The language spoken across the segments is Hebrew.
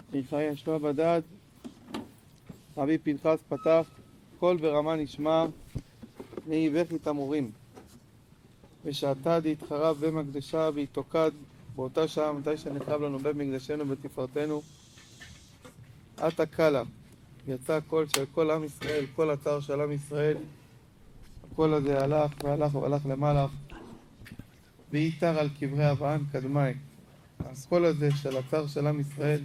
מחי ישוע בדד, רבי פנחס פתח, קול ברמה נשמע, נהי בכי תמורים. ושעתה דהתחרב במקדשה והתוקד באותה שעה מתי שנחרב לנו במקדשנו בתפארתנו. עתה קלה, יצא הקול של כל עם ישראל, כל הצער של עם ישראל. הקול הזה הלך והלך והלך למעלה, ואיתר על קברי אברהם קדמי. הקול הזה של הצער של עם ישראל,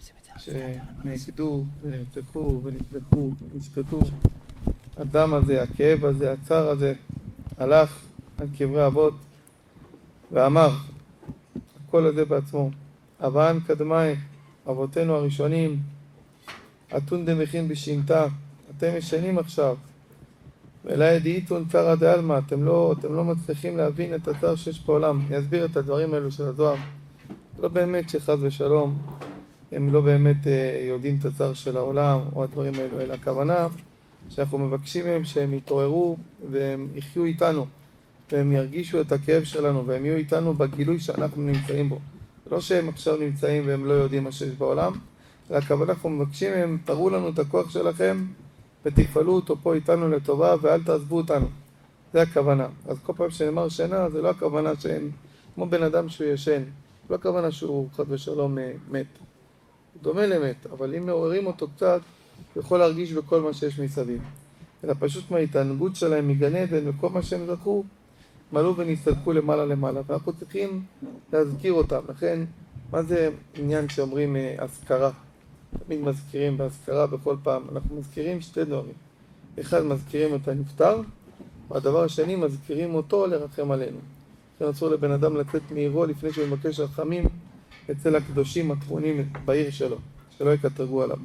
שנעקדו ונרצחו ונשלחו ונשחטו, הדם הזה, הכאב הזה, הצער הזה, הלך על קברי אבות ואמר, הקול הזה בעצמו, אברהם קדמי, אבותינו הראשונים, אתון דמכין בשנתה, אתם ישנים עכשיו, ואלה ידיעיתון צרא דעלמא, אתם לא מצליחים להבין את הצער שיש בעולם. אני אסביר את הדברים האלו של הזוהר. לא באמת שחס ושלום, הם לא באמת יודעים את הצער של העולם או הדברים האלו, אלא הכוונה שאנחנו מבקשים מהם שהם יתעוררו והם יחיו איתנו, והם ירגישו את הכאב שלנו, והם יהיו איתנו בגילוי שאנחנו נמצאים בו. לא שהם עכשיו נמצאים והם לא יודעים מה שיש בעולם, אלא הכוונה אנחנו מבקשים מהם, תראו לנו את הכוח שלכם, ותפעלו אותו פה איתנו לטובה, ואל תעזבו אותנו. זה הכוונה. אז כל פעם שנאמר שינה, זה לא הכוונה שהם כמו בן אדם שהוא ישן. לא הכוונה שהוא חד ושלום מת. הוא דומה למת, אבל אם מעוררים אותו קצת, הוא יכול להרגיש בכל מה שיש מסביב. אלא פשוט מההתענגות שלהם מגן עדן, וכל מה שהם זכו, מלאו ונסתלקו למעלה למעלה. ואנחנו צריכים להזכיר אותם. לכן, מה זה עניין שאומרים הזכרה? תמיד מזכירים בהזכרה בכל פעם. אנחנו מזכירים שתי דברים. אחד, מזכירים את הנפטר, והדבר השני, מזכירים אותו לרחם עלינו. אסור לבן אדם לצאת מעירו לפני שהוא מבקש רחמים אצל הקדושים התכונים בעיר שלו, שלא יקטרגו עליו.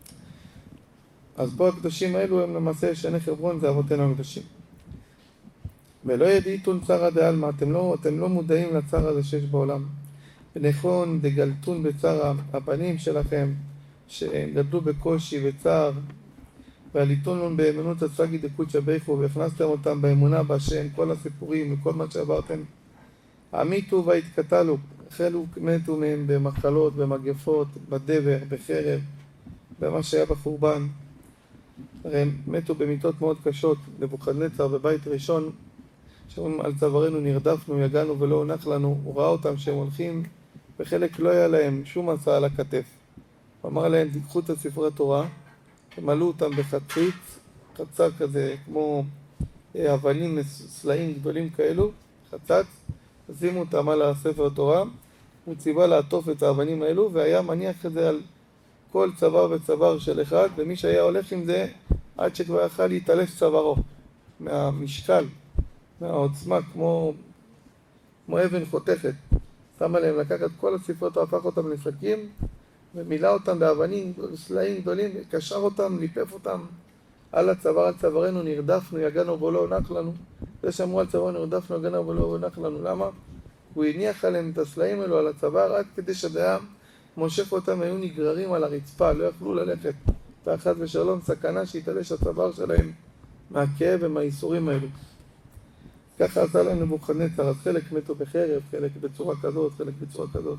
אז פה הקדושים האלו הם למעשה שני חברון, זה אבותינו הקדושים. ולא ידיעיתון צרא דעלמא, אתם לא מודעים לצער הזה שיש בעולם. ונכון דגלתון בצער הבנים שלכם, שגדלו בקושי וצער, ועליתון להם באמונות הצגי דקודשא בריך הוא, והכנסתם אותם באמונה בהשם, כל הסיפורים וכל מה שעברתם. עמיתו והתקטלו, החלו מתו מהם במחלות, במגפות, בדבר, בחרב, במה שהיה בחורבן. הרי הם מתו במיתות מאוד קשות. נבוכדנצר בבית ראשון, שאומרים על צווארנו נרדפנו, יגענו ולא הונח לנו, הוא ראה אותם שהם הולכים, וחלק לא היה להם שום מסע על הכתף. הוא אמר להם, תיקחו את הספרי תורה, תמלאו אותם בחציץ, חצה כזה כמו אבנים, סלעים גדולים כאלו, חצץ, שימו אותם על הספר תורה, הוא ציווה לעטוף את האבנים האלו, והיה מניח את זה על כל צוואר וצוואר של אחד, ומי שהיה הולך עם זה עד שכבר יכל להתעלף צווארו, מהמשקל, מהעוצמה, כמו אבן חותכת. שם עליהם לקחת כל הספרות, הפך אותם לשקים, ומילא אותם באבנים, סלעים גדולים, קשר אותם, ליפף אותם על הצוואר, על צווארנו נרדפנו, יגענו ולא הונח לנו. זה שאמרו על צווארנו נרדפנו, יגענו ולא הונח לנו. למה? הוא הניח עליהם את הסלעים האלו על הצוואר, רק כדי שדעה מושך אותם, היו נגררים על הרצפה, לא יכלו ללכת. ואחד ושלום, סכנה שיתעלש הצוואר שלהם מהכאב ומהאיסורים האלו. ככה עשה להם נבוכדנצר, אז חלק מתו בחרב, חלק בצורה כזאת, חלק בצורה כזאת.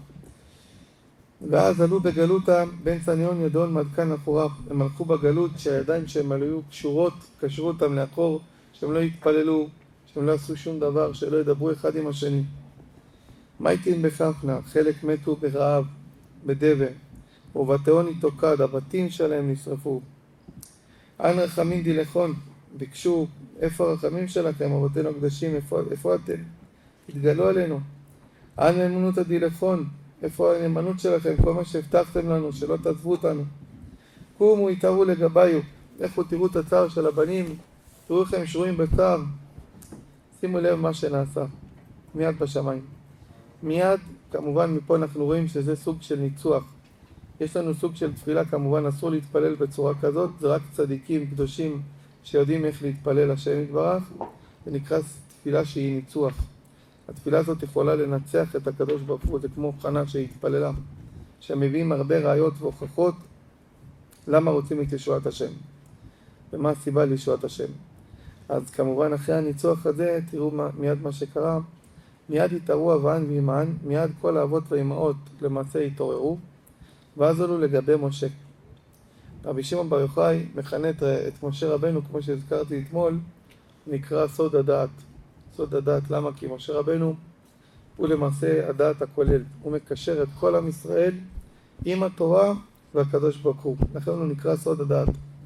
ואז עלו בגלותה בן צניון ידון מדכן אחוריו. הם הלכו בגלות שהידיים שהם היו קשורות, קשרו אותם לאחור, שהם לא יתפללו, שהם לא עשו שום דבר, שלא ידברו אחד עם השני. מייטין בכפנה, חלק מתו ברעב, בדבר, ובתיאון התוקד, הבתים שלהם נשרפו. אין רחמים דילכון, ביקשו, איפה הרחמים שלכם, אבותינו הקדושים, איפה אתם? תתגלו עלינו. אין אמונות הדילכון, איפה הנאמנות שלכם, כל מה שהבטחתם לנו, שלא תעזבו אותנו. קומו יתערו לגביו, איפה תראו את הצער של הבנים, תראו איך הם שרויים בצער. שימו לב מה שנעשה, מיד בשמיים. מיד, כמובן מפה אנחנו רואים שזה סוג של ניצוח. יש לנו סוג של תפילה, כמובן אסור להתפלל בצורה כזאת, זה רק צדיקים קדושים שיודעים איך להתפלל השם יתברך, זה נקרא תפילה שהיא ניצוח. התפילה הזאת יכולה לנצח את הקדוש ברוך הוא, זה כמו חנה שהתפללה, שמביאים הרבה ראיות והוכחות למה רוצים את ישועת השם, ומה הסיבה לישועת השם. אז כמובן אחרי הניצוח הזה, תראו מיד מה שקרה, מיד התערו אבן ואימן, מיד כל האבות והאימהות למעשה התעוררו, ואז עלו לגבי משה. רבי שמעון בר יוחאי מכנה את משה רבנו, כמו שהזכרתי אתמול, נקרא סוד הדעת. סוד הדעת, למה? כי משה רבנו הוא למעשה הדעת הכולל. הוא מקשר את כל עם ישראל עם התורה והקדוש ברוך הוא. לכן הוא נקרא סוד הדעת.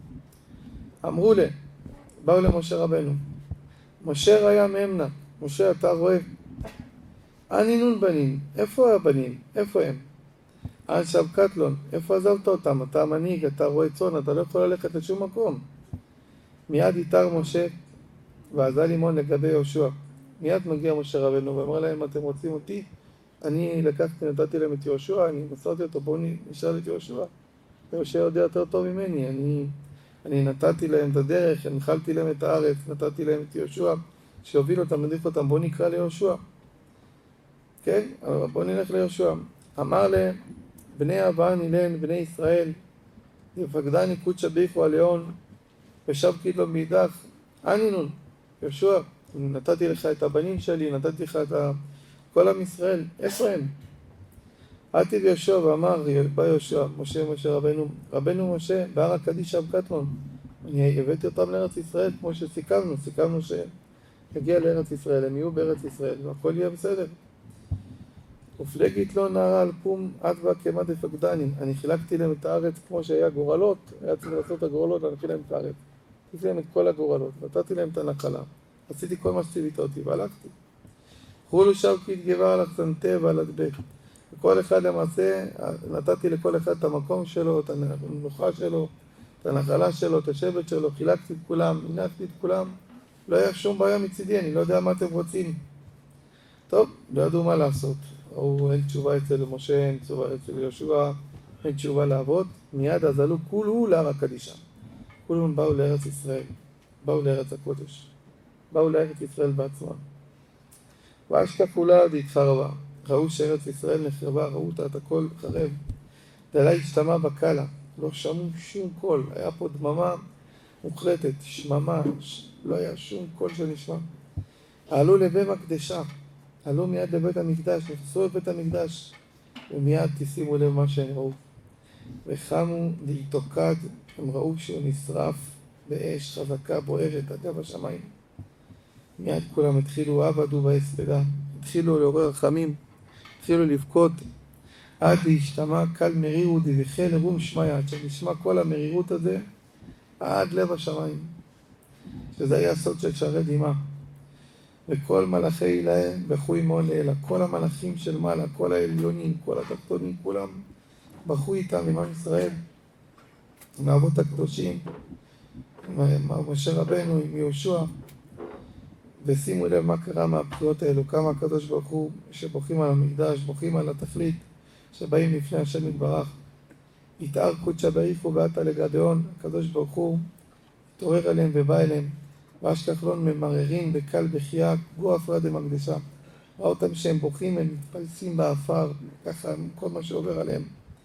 אמרו לה, באו למשה רבנו, משה ראיה מאמנה. משה, אתה רואה? אנינון בנים, איפה הבנים? איפה הם? עכשיו קטלון, איפה עזבת אותם? אתה מנהיג, אתה רואה צאן, אתה לא יכול ללכת לשום מקום. מיד איתר משה ועזל לימון לגבי יהושע. מיד מגיע משה רבנו ואמר להם, אתם רוצים אותי? אני לקחתי, נתתי להם את יהושע, אני מסרתי אותו, בואו נשאל את יהושע. יהושע יודע יותר טוב ממני, אני נתתי להם את הדרך, הנחלתי להם את הארץ, נתתי להם את יהושע, שיוביל אותם, מדריך אותם, בואו נקרא ליהושע. כן, בואו נלך ליהושע. אמר להם, בני אברהם אילן, בני ישראל, יפקדני קודשא בריחו עליון, ושב קידלון מאידך, אנינון, יהושע, נתתי לך את הבנים שלי, נתתי לך את כל עם ישראל, איפה הם? עתי ביהושע ואמר, בא יהושע, משה רבנו, רבנו משה, בהר הקדיש אב קטמון, אני הבאתי אותם לארץ ישראל כמו שסיכמנו, סיכמנו שנגיע לארץ ישראל, הם יהיו בארץ ישראל, והכל יהיה בסדר. ופלגית לא נערה על פום עד והקמה דפקדני, אני חילקתי להם את הארץ כמו שהיה גורלות, היה צריך לעשות את הגורלות, להנחיל להם את הארץ. עשיתי להם את כל הגורלות, נתתי להם את הנחלה, עשיתי כל מה שציווית אותי והלכתי. חולו שב כי התגבר על החסנתה ועל הדבק. וכל אחד למעשה, נתתי לכל אחד את המקום שלו, את המנוחה שלו, את הנחלה שלו, את השבט שלו, חילקתי את כולם, הנקתי את כולם, לא היה שום בעיה מצידי, אני לא יודע מה אתם רוצים. טוב, לא ידעו מה לעשות. או אין תשובה אצל משה, אין תשובה אצל יהושע, אין תשובה לעבוד. מיד אז עלו כולו להר הקדישה. כולם באו לארץ ישראל, באו לארץ הקודש, באו לארץ ישראל בעצמם. ואשכחו לה והתחרבה. ראו שארץ ישראל נחרבה, ראו אותה את הכל חרב. דלה השתמע בקלה, לא שמעו שום קול, היה פה דממה מוחלטת, שממה, לא היה שום קול שנשמע. עלו לבית מקדשה, עלו מיד לבית המקדש, נכנסו לבית המקדש, ומיד תשימו לב מה שהם ראו. וחמו להתוקד, הם ראו שהוא נשרף באש חזקה בוערת עד לב השמיים. מיד כולם התחילו עבדו בהספדה, התחילו לעורר רחמים, התחילו לבכות, עד להשתמע קל מרירות וחל רום שמיה, עד שנשמע כל המרירות הזה, עד לב השמיים. שזה היה סוד של שערי דמעה. וכל מלאכי אילהם בכו עמו לעילה, כל המלאכים של מעלה, כל העליונים, כל התחתונים, כולם בכו איתם עם עם ישראל, עם האבות הקדושים, עם משה רבנו, עם יהושע. ושימו לב מה קרה מהבחירות האלו, כמה הקדוש ברוך הוא שבוכים על המקדש, בוכים על התכלית, שבאים לפני השם יתברך. יתאר קודשא בריחו ועתה לגדעון, הקדוש ברוך הוא התעורר אליהם ובא אליהם. ואשכחלון ממררים בקל בחייה, גו אפרה דמקדשה. ראה אותם שהם בוכים, הם מתפלסים באפר, ככה כל מה שעובר עליהם.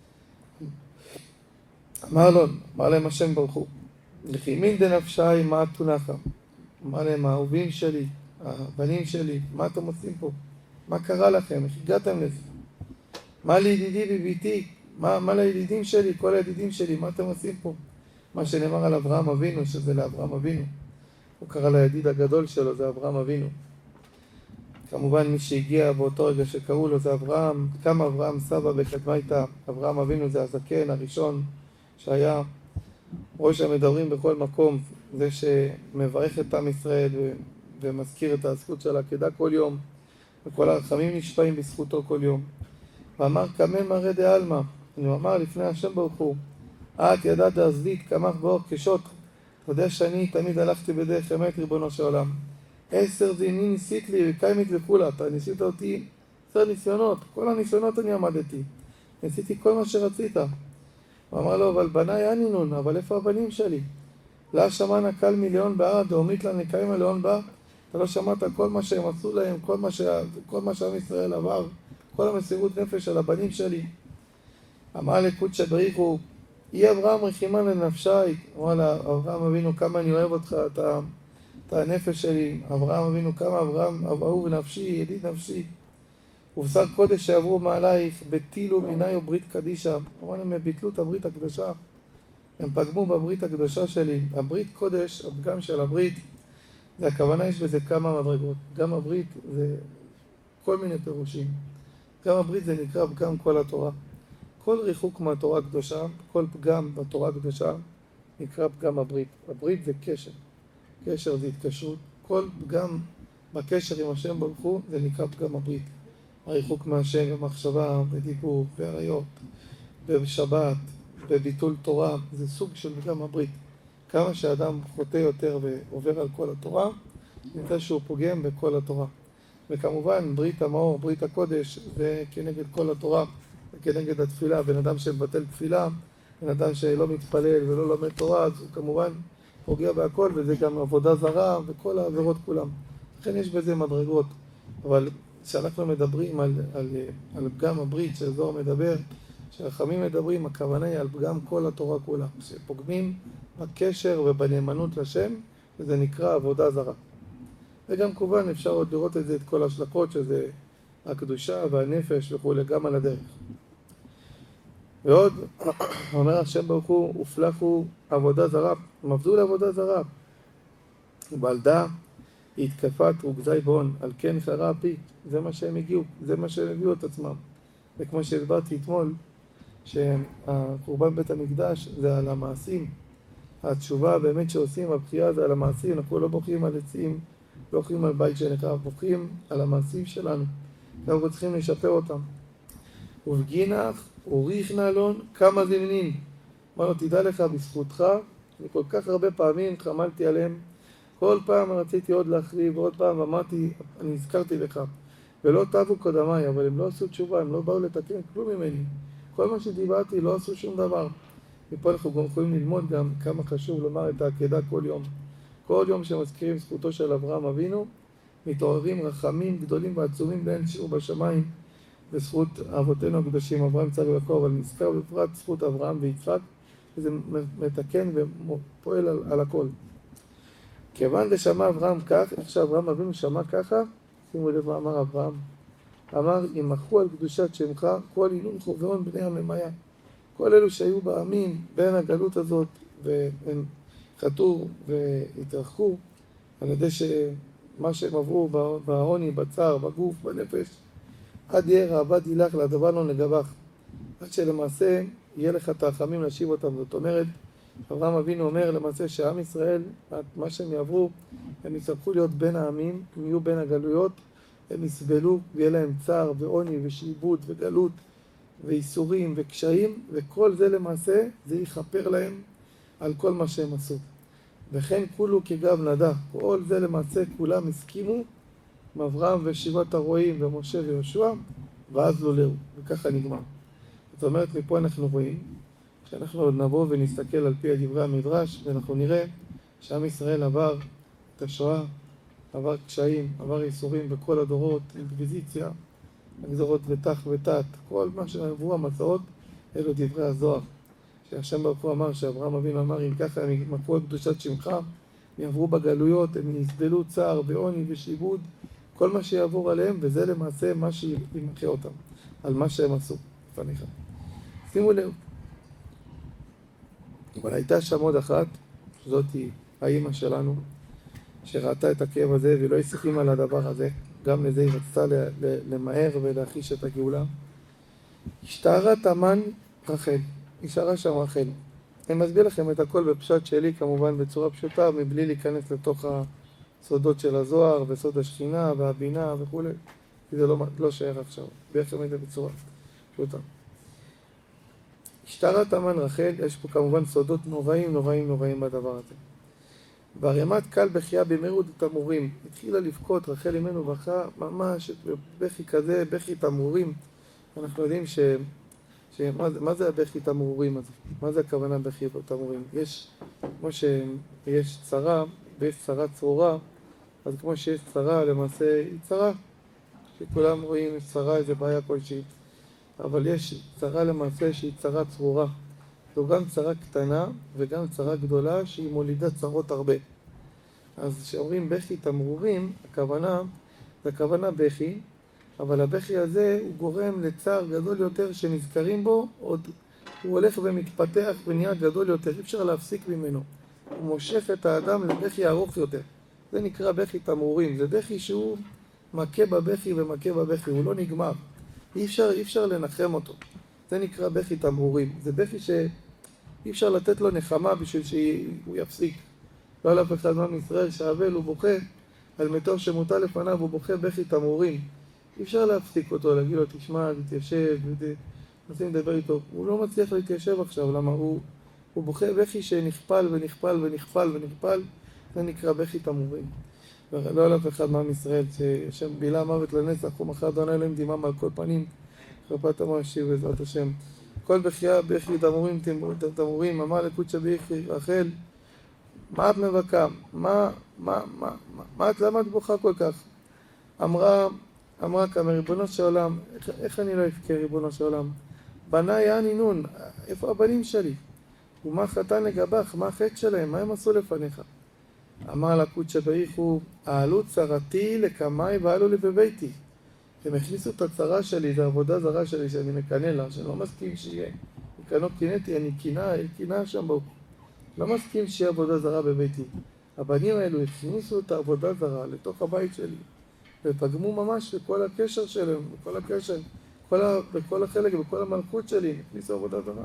אמר להם השם ברוך הוא, לחימין דנפשי מה תונחה. אמר להם, האהובים שלי, הבנים שלי, מה אתם עושים פה? מה קרה לכם? איך הגעתם לזה? מה לידידי בביתי? מה לידידים שלי, כל הידידים שלי, מה אתם עושים פה? מה שנאמר על אברהם אבינו, שזה לאברהם אבינו. הוא קרא לידיד הגדול שלו, זה אברהם אבינו. כמובן מי שהגיע באותו רגע שקראו לו זה אברהם, קם אברהם סבא וקדמה איתה. אברהם אבינו זה הזקן הראשון שהיה ראש המדברים בכל מקום, זה שמברך את עם ישראל ומזכיר את הזכות של העקדה כל יום, וכל הרחמים נשפעים בזכותו כל יום. ואמר קמא מראה דעלמא, הוא אמר לפני השם ברוך הוא, את ידעת עזבית קמח באור קשות, אתה יודע שאני תמיד הלכתי בדרך אמת ריבונו של עולם. 10 דינים ניסית לי וקיימת לכולה, אתה ניסית אותי 10 ניסיונות, כל הניסיונות אני עמדתי, ניסיתי כל מה שרצית. הוא אמר לו, אבל בניי אנינון, אבל איפה הבנים שלי? לא שמע נקל מיליון בעד, דאומית לה נקיים מיליון בה, אתה לא שמעת כל מה שהם עשו להם, כל מה שעם ישראל עבר, כל המסירות נפש של הבנים שלי. אמר לקודשא בריחו, אי אברהם רחימן לנפשי, אמר לה, אברהם אבינו כמה אני אוהב אותך, את הנפש שלי, אברהם אבינו כמה אברהם אהוב נפשי, ידיד נפשי. ובשר קודש שעברו מעלייך, בטילו מיני וברית קדישה. כמובן הם ביטלו את הברית הקדושה, הם פגמו בברית הקדושה שלי. הברית קודש, הפגם של הברית, זה הכוונה, יש בזה כמה מדרגות. גם הברית זה כל מיני פירושים. גם הברית זה נקרא פגם כל התורה. כל ריחוק מהתורה הקדושה, כל פגם בתורה הקדושה, נקרא פגם הברית. הברית זה קשר. קשר זה התקשרות. כל פגם בקשר עם השם ברוך הוא, זה נקרא פגם הברית. הריחוק מהשם במחשבה, בדיבור, בעריות, בשבת, בביטול תורה, זה סוג של פגם הברית. כמה שאדם חוטא יותר ועובר על כל התורה, נמצא שהוא פוגם בכל התורה. וכמובן, ברית המאור, ברית הקודש, זה כנגד כל התורה, וכנגד התפילה. בן אדם שמבטל תפילה, בן אדם שלא מתפלל ולא לומד תורה, אז הוא כמובן פוגע בהכל, וזה גם עבודה זרה וכל העבירות כולם. לכן יש בזה מדרגות. אבל כשאנחנו מדברים על פגם הברית, שהזוהר מדבר, שהחכמים מדברים, הכוונה היא על פגם כל התורה כולה, שפוגמים בקשר ובנאמנות לשם, וזה נקרא עבודה זרה. וגם כמובן אפשר עוד לראות את זה, את כל ההשלכות, שזה הקדושה והנפש וכו', גם על הדרך. ועוד, אומר השם ברוך הוא, הופלחו עבודה זרה, הם עבדו לעבודה זרה. ובלדה התקפת רוגזי בהון, על כן חרה פי, זה מה שהם הגיעו, זה מה שהם הביאו את עצמם. וכמו שהסברתי אתמול, שהחורבן בית המקדש זה על המעשים. התשובה באמת שעושים, הבחירה זה על המעשים, אנחנו לא בוחרים על עצים, לא בוחרים על בית שנחרב, בוחרים על המעשים שלנו. אנחנו צריכים לשפר אותם. ובגינך, אוריך נעלון, כמה זמנין. אמר לו, תדע לך, בזכותך, אני כל כך הרבה פעמים חמלתי עליהם, כל פעם רציתי עוד להחריב, ועוד פעם אמרתי, אני הזכרתי לך. ולא טבו קודמיי, אבל הם לא עשו תשובה, הם לא באו לתקן כלום ממני. כל מה שדיברתי לא עשו שום דבר. ופה אנחנו גם יכולים ללמוד גם כמה חשוב לומר את העקדה כל יום. כל יום שמזכירים זכותו של אברהם אבינו, מתעוררים רחמים גדולים ועצומים לאין שיעור בשמיים, בזכות אבותינו הקדושים, אברהם, יצחק ויעקב, אבל נזכר בפרט זכות אברהם ויצחק, וזה מתקן ופועל על הכל. כיוון דשמע אברהם כך, איך שאברהם אבינו שמע ככה, שימו לב מה אמר אברהם. אמר, ימחו על קדושת שמך כל הינון חוברון בני הממיה. כל אלו שהיו בעמים בין הגלות הזאת, והם חטאו והתרחקו, על ידי שמה שהם עברו בעוני, בצער, בגוף, בנפש, עד יהיה רעבד ילך לדבר לא נגבך. עד שלמעשה יהיה לך תרחמים להשיב אותם. זאת אומרת, אברהם אבינו אומר למעשה שעם ישראל, מה שהם יעברו, הם יצטרכו להיות בין העמים, הם יהיו בין הגלויות, הם יסבלו ויהיה להם צער ועוני ושעבוד וגלות ואיסורים וקשיים, וכל זה למעשה זה יכפר להם על כל מה שהם עשו. וכן כולו כגב נדע, כל זה למעשה כולם הסכימו, מאברהם ושבעת הרועים ומשה ויהושע, ואז לא לאו, וככה נגמר. זאת אומרת, מפה אנחנו רואים, שאנחנו עוד נבוא ונסתכל על פי דברי המדרש, ואנחנו נראה שעם ישראל עבר את השואה, עבר קשיים, עבר ייסורים בכל הדורות, אינקוויזיציה, הגזרות ותח ותת, כל מה שעברו המסעות, אלו דברי הזוהר. שהשם ברוך הוא אמר, שאברהם אבינו אמר, אם ככה הם ימחו על קדושת שמך, הם יעברו בגלויות, הם יסבלו צער ועוני ושעבוד, כל מה שיעבור עליהם, וזה למעשה מה שימחה אותם, על מה שהם עשו לפניך. שימו לב. אבל הייתה שם עוד אחת, זאת היא האמא שלנו, שראתה את הכאב הזה ולא הסכימה על הדבר הזה, גם לזה היא רצתה למהר ולהחיש את הגאולה. השתערה תמן רחל, נשארה שם רחל. אני מסביר לכם את הכל בפשט שלי, כמובן בצורה פשוטה, מבלי להיכנס לתוך הסודות של הזוהר וסוד השכינה והבינה וכו', כי זה לא שייך עכשיו, ביחד את זה בצורה פשוטה. השתערה תמן רחל, יש פה כמובן סודות נוראים בדבר הזה. והרמת קל בחייה במהירות תמרורים, התחילה לבכות, רחל אמנו בכה ממש בכי כזה, בכי תמרורים. אנחנו יודעים מה זה הבכי תמרורים הזה? מה זה הכוונה בכי תמרורים? יש, כמו שיש צרה ויש צרה צרורה, אז כמו שיש צרה למעשה היא צרה, שכולם רואים צרה איזה בעיה כלשהי, אבל יש צרה למעשה שהיא צרה צרורה. זו גם צרה קטנה וגם צרה גדולה שהיא מולידה צרות הרבה. אז כשאומרים בכי תמרורים, הכוונה בכי, אבל הבכי הזה הוא גורם לצער גדול יותר שנזכרים בו, עוד הוא הולך ומתפתח ונהיה גדול יותר, אי אפשר להפסיק ממנו. הוא מושך את האדם לבכי ארוך יותר. זה נקרא בכי תמרורים, זה בכי שהוא מכה בבכי ומכה בבכי, הוא לא נגמר. אי אפשר לנחם אותו. זה נקרא בכי תמרורים. זה בכי שאי אפשר לתת לו נחמה בשביל שהוא יפסיק. לא על אף אחד מעם ישראל שהאבל הוא בוכה על מתו שמותה לפניו, הוא בוכה בכי תמרורים. אי אפשר להפסיק אותו, להגיד לו תשמע, תתיישב, נסים לדבר איתו. הוא לא מצליח להתיישב עכשיו, למה הוא בוכה בכי שנכפל ונכפל ונכפל ונכפל, זה נקרא בכי תמרורים. לא על אף אחד מעם ישראל שהשם בילה מוות לנצח, ומחר אדוני אלוהים דמעה על כל פנים, חרפת עמו ישיב בעזרת השם. כל בחייה בכי תמרורים, אמר לקודשא בריך רחל, מה את מבכה? למה את בוכה כל כך? אמרה כמה, ריבונו של עולם, איך אני לא אבכה ריבונו של עולם? בניי אני נון, איפה הבנים שלי? ומה חטא לגבך? מה החטא שלהם? מה הם עשו לפניך? אמר לה קודשא בריך הוא, העלו צרתי לקמאי ועלו לי בביתי. הם הכניסו את הצרה שלי, זה עבודה זרה שלי שאני מקנא לה, שאני לא מסכים שיהיה. מקנא קינאתי, אני קינה שם ברוך. לא מסכים שיהיה עבודה זרה בביתי. הבנים האלו הכניסו את העבודה זרה לתוך הבית שלי, ופגמו ממש בכל הקשר שלהם, בכל הקשר, בכל החלק, בכל המלכות שלי, הכניסו עבודה זרה.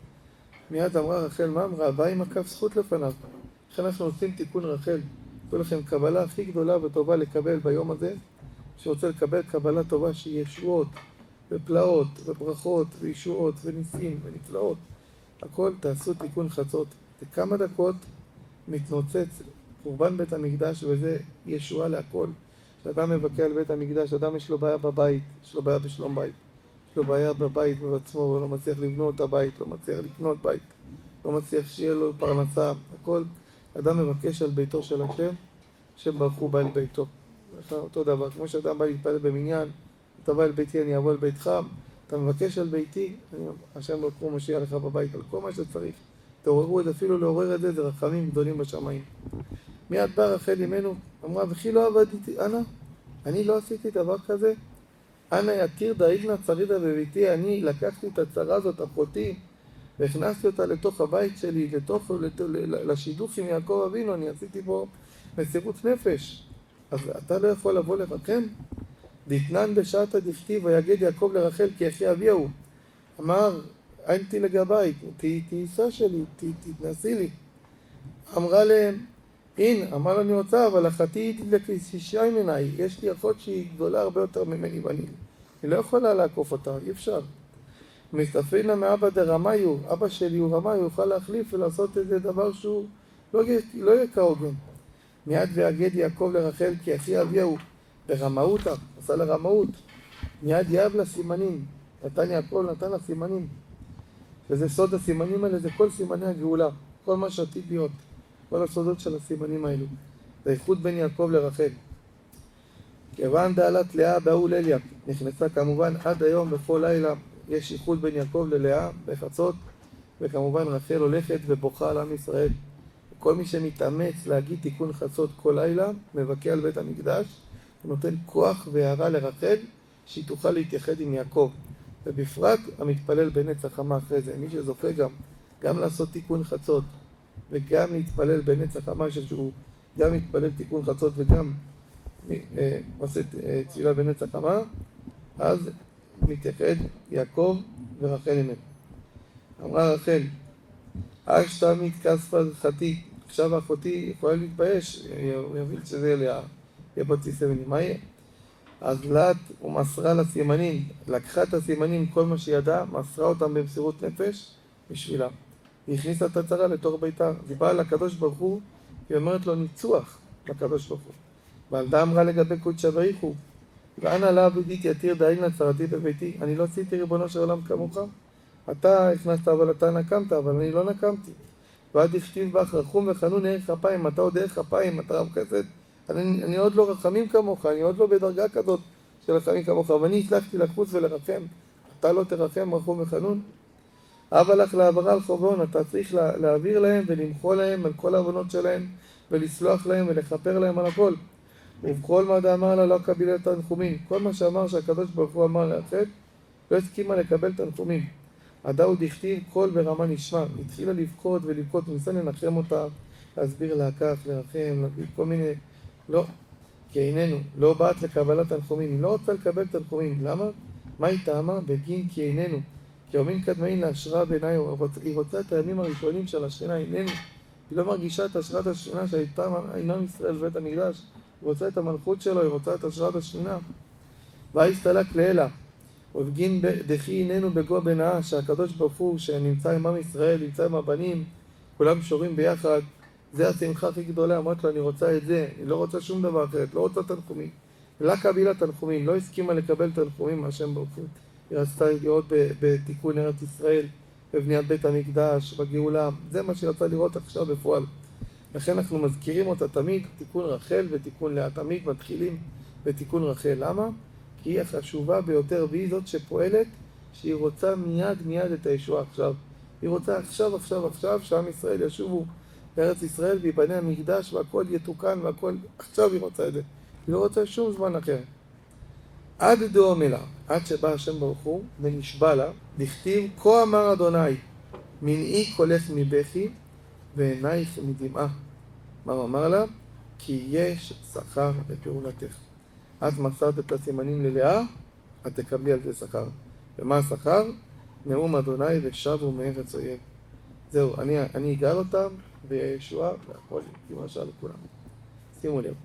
מיד אמרה רחל, מה אמרה? הבא עם הקף זכות לפניו. לכן אנחנו עושים תיקון רחל. תראו לכם, קבלה הכי גדולה וטובה לקבל ביום הזה, שרוצה לקבל קבלה טובה שהיא ישועות, ופלאות, וברכות, וישועות, וניסים, ונפלאות. הכל תעשו תיקון חצות. בכמה דקות מתנוצץ חורבן בית המקדש, וזה ישועה להכל. כשאדם מבקר על בית המקדש, אדם יש לו בעיה בבית, יש לו בעיה בשלום בית. יש לו בעיה בבית בעצמו, הוא לא מצליח לבנות את הבית, לא מצליח לקנות בית, לא מצליח שיהיה לו פרנסה, הכל. אדם מבקש על ביתו של השם, השם ברוך הוא בא אל ביתו. אותו דבר, כמו שאדם בא להתפלל במניין, אתה בא אל ביתי, אני אבוא אל ביתך, אתה מבקש על ביתי, השם ברוך הוא משיע לך בבית, על כל מה שצריך. תעוררו את זה, אפילו לעורר את זה, זה רחמים גדולים בשמיים. מיד בא רחל אמנו, אמרה, וכי לא עבדתי, אנא, אני לא עשיתי דבר כזה? אנא יתיר דאילנא צרידא בביתי, אני לקחתי את הצרה הזאת, אחותי, והכנסתי אותה לתוך הבית שלי, לשידוך עם יעקב אבינו, אני עשיתי בו מסירות נפש. אז אתה לא יכול לבוא לרחם? דתנן בשעתא דכתיב ויגד יעקב לרחל כי אחי אביהו. אמר, אנתי לגבי, תהי אישה שלי, תתנסי לי. אמרה להם, אמר לה אני רוצה, אבל אחתי לכישישה ממני, יש לי אחות שהיא גדולה הרבה יותר ממני בנים. היא לא יכולה לעקוף אותה, אי אפשר. מסתפרינה מאבא דרמיו, אבא שלי הוא רמאי, הוא יוכל להחליף ולעשות איזה דבר שהוא לא יהיה כהוגן. מיד ויגד יעקב לרחל כי אחי אביהו, ברמאותה, עשה לה רמאות. מיד יאב לה סימנים, נתן יעקב, נתן לה סימנים. וזה סוד הסימנים האלה, זה כל סימני הגאולה, כל מה שעתיד להיות, כל הסודות של הסימנים האלו. זה איחוד בין יעקב לרחל. כיוון דעלת לאה באו לליה, נכנסה כמובן עד היום בכל לילה, יש איחוד בין יעקב ללאה בחצות, וכמובן רחל הולכת ובוכה על עם ישראל. כל מי שמתאמץ להגיד תיקון חצות כל לילה, מבכה על בית המקדש, הוא נותן כוח והערה לרחל, שהיא תוכל להתייחד עם יעקב. ובפרט המתפלל בנצח חמה אחרי זה, מי שזוכה גם לעשות תיקון חצות, וגם להתפלל בנצח חמה, שהוא גם מתפלל תיקון חצות וגם עושה תפילה בנצח חמה, אז מתייחד יעקב ורחל עמם. אמרה רחל, אשתמית כספה חתי, עכשיו אחותי יכולה להתבייש, הוא יבין שזה לאה, יהיה בצי סמני, מה יהיה? אז לת ומסרה לסימנים, לקחה את הסימנים, כל מה שידעה, מסרה אותם במסירות נפש בשבילה. היא הכניסה את הצרה לתוך ביתה, היא באה לקדוש ברוך הוא, היא אומרת לו ניצוח לקדוש ברוך הוא. והילדה אמרה לגבי קודשא בריך הוא, ואנא לה בדית יתיר דאילנא צרתי בביתי, אני לא עשיתי ריבונו של עולם כמוך, אתה הכנסת אבל אתה נקמת, אבל אני לא נקמתי. ועד הכתיב בך רחום וחנון ערך אפיים, אתה עוד ערך אפיים, אתה רב כסד, אני עוד לא רחמים כמוך, אני עוד לא בדרגה כזאת של רחמים כמוך, ואני הצלחתי לחוץ ולרחם, אתה לא תרחם רחום וחנון? אבא לך לעברה על חובון, אתה צריך להעביר להם ולמחול להם על כל העוונות שלהם, ולסלוח להם ולכפר להם על הכל. ובכל מה דאמר לה לא קבילה תנחומים. כל מה שאמר שהקדוש ברוך הוא אמר לאחד, לא הסכימה לקבל תנחומים. הדאו דכתיב קול ברמה נשמע. התחילה לבכות ולבכות, ניסה לנחם אותה, להסביר לה כך, לרחם, להביא כל מיני... לא, כי איננו, לא באת לקבלת תנחומים. היא לא רוצה לקבל תנחומים. למה? מה היא טעמה? בגין כי איננו. כי יומין קדמאין להשראה בעיניי, היא רוצה את הימים הראשונים של השכינה, איננו. היא לא מרגישה את השראת השכינה שהייתה עם ישראל בבית המקדש. היא רוצה את המלכות שלו, היא רוצה את השראת השכינה. והסתלק לאלה. ובגין דחי איננו בגו בנאה, שהקדוש ברוך הוא שנמצא עם עם ישראל, נמצא עם הבנים, כולם שורים ביחד, זה השמחה הכי גדולה. אמרת לו, אני רוצה את זה, היא לא רוצה שום דבר אחרת, לא רוצה תנחומים. לא קבילה תנחומים, לא הסכימה לקבל תנחומים מהשם ברוך הוא. היא רצתה לראות בתיקון ארץ ישראל, בבניית בית המקדש, בגאולה, זה מה שהיא רצתה לראות עכשיו בפועל. לכן אנחנו מזכירים אותה תמיד, תיקון רחל ותיקון לאה, תמיד מתחילים בתיקון רחל. למה? כי היא החשובה ביותר, והיא זאת שפועלת, שהיא רוצה מיד את הישועה עכשיו. היא רוצה עכשיו, שעם ישראל ישובו לארץ ישראל ויבנה המקדש והכל יתוקן והכל, עכשיו היא רוצה את זה. היא לא רוצה שום זמן אחר. עד דאומלה, עד שבא השם ברוך הוא ונשבע לה, דכתיב כה אמר אדוני, מנעי קולך מבכי ועינייך מדמעה. מה הוא אמר לה? כי יש שכר לפעולתך. את מסרת את הסימנים ללאה, את תקבלי על זה שכר. ומה השכר? נאום אדוני ושבו מארץ אויב. זהו, אני אגאל אותם וישועה והכל ימשל לכולם. שימו לב.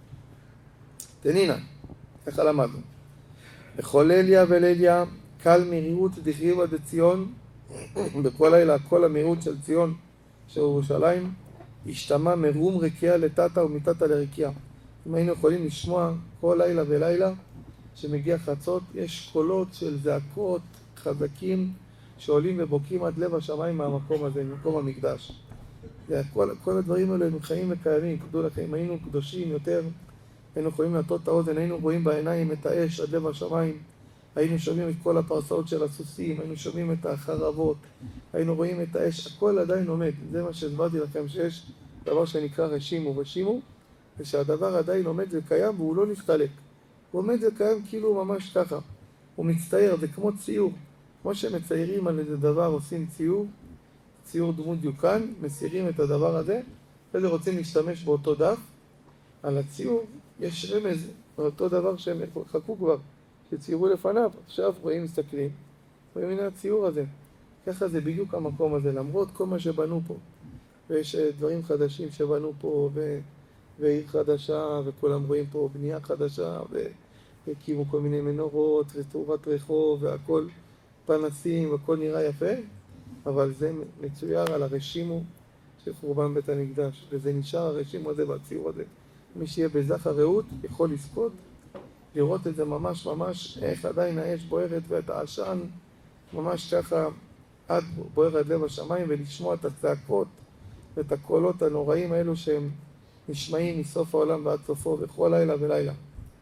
תנינה, ככה למדנו. בכל ליליה וליליה, קל מרירות דחריבה דציון, בכל לילה, כל המרירות של ציון, של ירושלים, השתמע מרום רקיע לטאטה ומטאטה לרקיע. אם היינו יכולים לשמוע כל לילה ולילה, שמגיע חצות, יש קולות של זעקות חזקים שעולים ובוקעים עד לב השמיים מהמקום הזה, ממקום המקדש. כל הדברים האלה הם חיים וקיימים, תדעו לכם, אם היינו קדושים יותר, היינו יכולים להטות את האוזן, היינו רואים בעיניים את האש עד לב השמיים, היינו שומעים את כל הפרסאות של הסוסים, היינו שומעים את החרבות, היינו רואים את האש, הכל עדיין עומד. זה מה שהסברתי לכם, שיש דבר שנקרא רשימו, ושהדבר עדיין עומד וקיים והוא לא נסתלק. הוא עומד וקיים כאילו ממש ככה. הוא מצטייר, זה כמו ציור. כמו שמציירים על איזה דבר, עושים ציור דמות דיוקן, מסירים את הדבר הזה, וזה רוצים להשתמש באותו דף. על הציור יש רמז, אותו דבר שהם חכו כבר, שציירו לפניו. עכשיו רואים, מסתכלים, רואים הנה הציור הזה. ככה זה בדיוק המקום הזה, למרות כל מה שבנו פה. ויש דברים חדשים שבנו פה, ועיר חדשה, וכולם רואים פה בנייה חדשה, והקימו כל מיני מנורות, ותאורת רחוב, והכל פנסים, והכל נראה יפה, אבל זה מצויר על הרשימו של חורבן בית המקדש, וזה נשאר הרשימו הזה והציור הזה. מי שיהיה בזך הרעות יכול לזכות, לראות את זה ממש, איך עדיין האש בוערת ואת העשן, ממש ככה עד בוער עד לב השמיים, ולשמוע את הצעקות ואת הקולות הנוראים האלו שהם נשמעים מסוף העולם ועד סופו בכל לילה ולילה.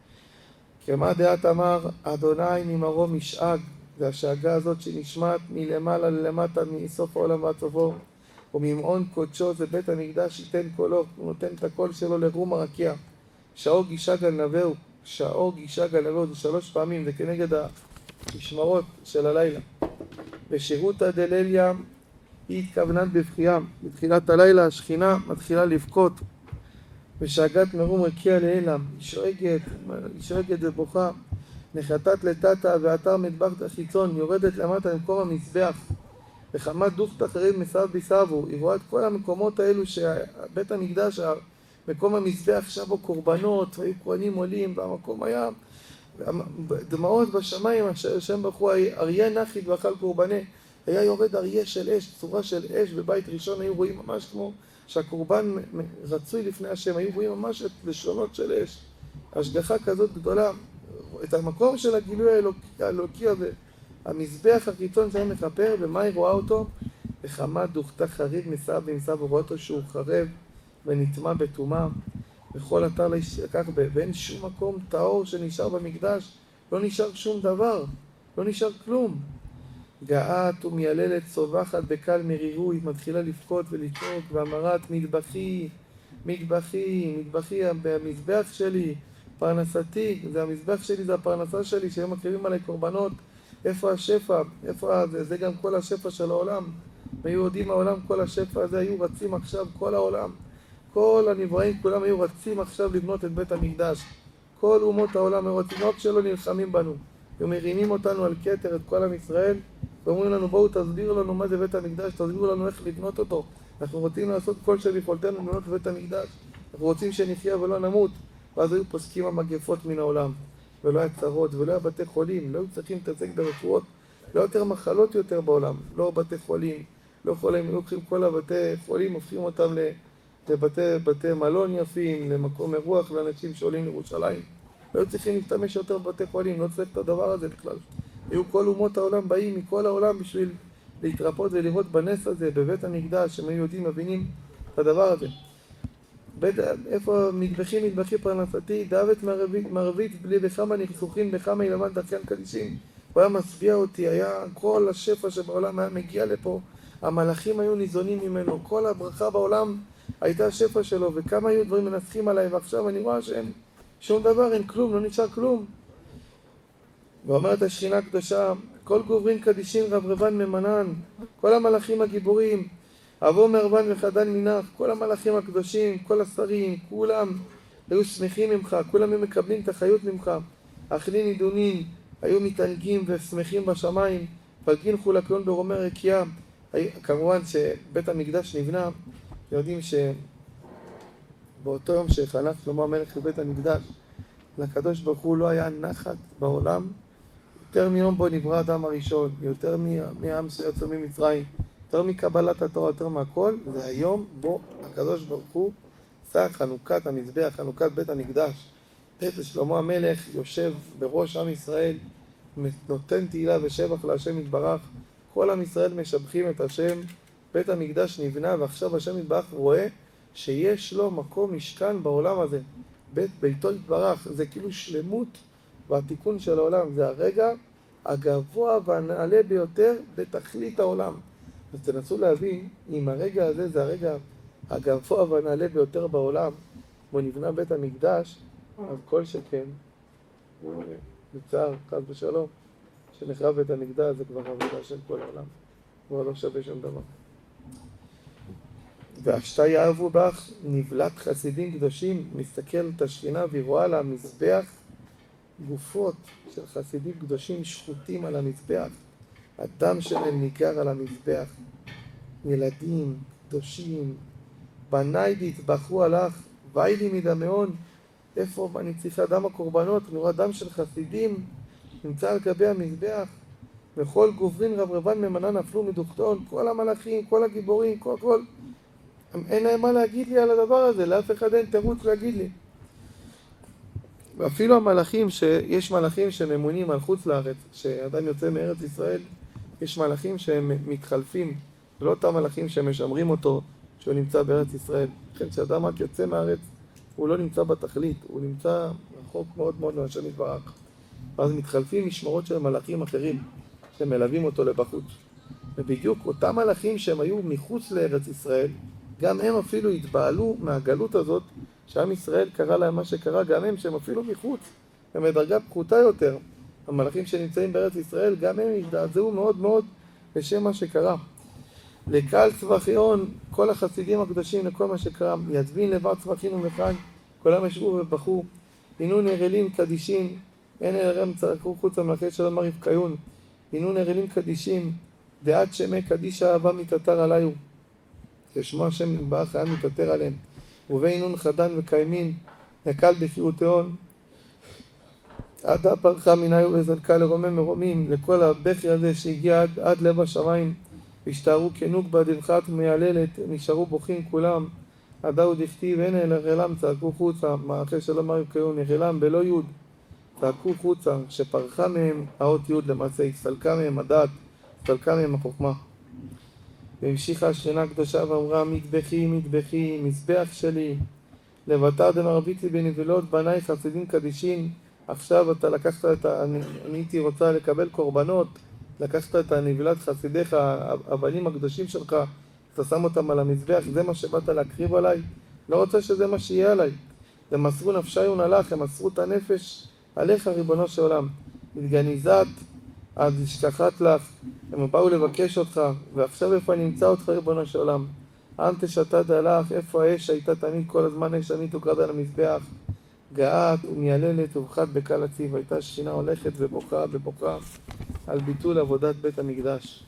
כמה דעת אמר אדוני ממרום משאג, זה השאגה הזאת שנשמעת מלמעלה ללמטה מסוף העולם ועד סופו, וממעון קודשו זה בית המקדש ייתן קולו, הוא נותן את הקול שלו לרום הרקיע. שאור גישה גנבהו, זה 3 פעמים, זה כנגד המשמרות של הלילה. בשירותא דליליה היא התכוונן בבכייה, בתחילת הלילה השכינה מתחילה לבכות, ושאגת מרום רקיע לאלם, היא שואגת ובוכה, נחתת לטאטה ואתר מטבח החיצון, יורדת למטה למקום המזבח, וכמה דוכתא חריב מסב בסבו, היא רואה את כל המקומות האלו שבית המקדש, מקום המזבח שבו קורבנות, והיו כהנים עולים, והמקום היה דמעות בשמיים, השם ברוך הוא אריה נחית ואכל קורבני, היה יורד אריה של אש, צורה של אש, בבית ראשון היו רואים ממש כמו שהקורבן רצוי לפני השם, היו רואים ממש את לשונות של אש, השגחה כזאת גדולה, את המקום של הגילוי האלוקי הזה, המזבח החיצון שהיה מכפר, ומה היא רואה אותו? וכמה דוכתא חריב מסב ומסב, ורואה אותו שהוא חרב ונטמע בטומאה, וכל אתר לקח ואין שום מקום טהור שנשאר במקדש, לא נשאר שום דבר, לא נשאר כלום. גאת ומייללת צווחת בקל מרירות, מתחילה לבכות ולצעוק, ואמרת מטבחי, מטבחי, המזבח שלי, פרנסתי, זה המזבח שלי, זה הפרנסה שלי, שהם מקריבים עליי קורבנות. איפה השפע? זה גם כל השפע של העולם. היהודים העולם, כל השפע הזה היו רצים עכשיו, כל העולם. כל הנבראים כולם היו רצים עכשיו לבנות את בית המקדש. כל אומות העולם היו רצים, לא רק שלא נלחמים בנו. הם מרימים אותנו על כתר, את כל עם ישראל, ואומרים לנו, בואו תסביר לנו מה זה בית המקדש, תסבירו לנו איך לבנות אותו. אנחנו רוצים לעשות כל שביכולתנו לבנות בית המקדש. אנחנו רוצים שנחיה ולא נמות. ואז היו פוסקים המגפות מן העולם. ולא היה צרות, ולא היה בתי חולים, לא היו צריכים להתעסק ברפואות, לא יותר מחלות יותר בעולם, לא בתי חולים, לא חולים, היו לוקחים כל הבתי חולים, הופכים אותם לבתי מלון יפים, למקום אירוח לאנשים שעולים לירושלים. לא היו צריכים להשתמש יותר בבתי חולים, לא צריך את הדבר הזה בכלל. היו כל אומות העולם באים מכל העולם בשביל להתרפות ולראות בנס הזה, בבית המקדש, שהם היו יודעים, מבינים את הדבר הזה. איפה מטבחי פרנסתי, דאבת מערבית בלי בכמה נכסוכין, בכמה ילמד דרכן קדישים. הוא היה משביע אותי, היה כל השפע שבעולם היה מגיע לפה, המלאכים היו ניזונים ממנו, כל הברכה בעולם הייתה שפע שלו, וכמה היו דברים מנסחים עליי, ועכשיו אני רואה שאין שום דבר, אין כלום, לא נשאר כלום. ואומרת השכינה הקדושה, כל גוברין קדישים רברבן ממנן, כל המלאכים הגיבורים, אבו מרבן וחדן מנח, כל המלאכים הקדושים, כל השרים, כולם היו שמחים ממך, כולם היו מקבלים את החיות ממך. אכלין עידונין, היו מתענגים ושמחים בשמיים, פלגין חולקלון ברומי רקיעה. כמובן שבית המקדש נבנה, יודעים שבאותו יום שחנך שלמה המלך לבית המקדש, לקדוש ברוך הוא לא היה נחת בעולם, יותר מיום בו נברא האדם הראשון, יותר מהעם שיצא ממצרים, יותר מקבלת התורה, יותר מהכל, זה היום בו הקדוש ברוך הוא עשה חנוכת המזבח, חנוכת בית המקדש. שלמה המלך יושב בראש עם ישראל, נותן תהילה ושבח להשם יתברך, כל עם ישראל משבחים את השם, בית המקדש נבנה, ועכשיו השם יתברך רואה שיש לו מקום משכן בעולם הזה. ביתו יתברך, זה כאילו שלמות והתיקון של העולם, זה הרגע הגבוה והנעלה ביותר בתכלית העולם. אז תנסו להבין, אם הרגע הזה זה הרגע הגבוה והנעלה ביותר בעולם, בו נבנה בית המקדש, אז כל שכן, בצער, חס ושלום, שנחרב בית המקדש, זה כבר עבודה של כל העולם, כבר לא שווה שום דבר. והשתה יאהבו בך, נבלת חסידים קדושים, מסתכל את השכינה והיא רואה על המזבח, גופות של חסידים קדושים שחוטים על המזבח, הדם שלהם ניגר על המזבח, ילדים, קדושים, בניי והתבחרו עלך, ואי לי מדמיון, איפה אני צריכה דם הקורבנות, אני רואה דם של חסידים, נמצא על גבי המזבח, וכל גוברין רברבן ממנה נפלו מדוכתון, כל המלאכים, כל הגיבורים, כל, אין להם מה להגיד לי על הדבר הזה, לאף אחד אין תירוץ להגיד לי. ואפילו המלאכים, יש מלאכים שממונים על חוץ לארץ, שאדם יוצא מארץ ישראל, יש מלאכים שהם מתחלפים, ולא אותם מלאכים שמשמרים אותו, שהוא נמצא בארץ ישראל. לכן כשאדם רק יוצא מארץ, הוא לא נמצא בתכלית, הוא נמצא רחוק מאוד מאוד מהשם יתברך. ואז מתחלפים משמרות של מלאכים אחרים, שמלווים אותו לבחוץ. ובדיוק אותם מלאכים שהם היו מחוץ לארץ ישראל, גם הם אפילו התבעלו מהגלות הזאת, שעם ישראל קרא להם מה שקרה, גם הם שהם אפילו מחוץ, הם בדרגה פחותה יותר. המלאכים שנמצאים בארץ ישראל, גם הם הזדעזעו מאוד מאוד בשם מה שקרה. לקהל צבחיון, כל החסידים הקדושים לכל מה שקרה, יצבין לבד צבחין ומחיים, כולם ישבו ובחו, הנו נרלים קדישים, אין אלרם צעקו חוץ המלאכי שלום רבקיון, הנו נרלים קדישים, דעת שמי קדיש אהבה מתעתר עליו, לשמוע השם נתברך היה מתעתר עליהם, ובינון חדן וקיימין, נקל בפירוטיון, עדה פרחה מנהיו וזלקה לרומם מרומים, לכל הבכי הזה שהגיע עד לב השמיים, והשתערו כנוגבה דבחת מייללת, נשארו בוכים כולם, עדאו דכתיב, הנה לרלם צעקו חוצה, מאחרי שלום רבקיון, יחלם בלא יוד, צעקו חוצה, שפרחה מהם האות יוד למעשה, הסתלקה מהם הדעת, הסתלקה מהם החוכמה. והמשיכה השכינה הקדושה ואמרה, מטבחי, מטבחי, מזבח שלי, לבטר דמרביתי בנבלות, בניי חסידים קדישים, עכשיו אתה לקחת אני הייתי רוצה לקבל קורבנות, לקחת את הנבלת חסידיך, הבנים הקדושים שלך, אתה שם אותם על המזבח, זה מה שבאת להקריב עליי, לא רוצה שזה מה שיהיה עליי. הם מסרו נפשיון עליך, הם מסרו את הנפש עליך, ריבונו של עולם. התגניזת, עד השכחת לך, הם באו לבקש אותך, ועכשיו איפה אני נמצא אותך, ריבונו של עולם? אנטה שתת עליך, איפה האש שהייתה תמיד כל הזמן, אש תמיד תוקרד על המזבח, גאת ומייללת ובכת בקל הציב, הייתה שכינה הולכת ובוכה ובוכה על ביטול עבודת בית המקדש.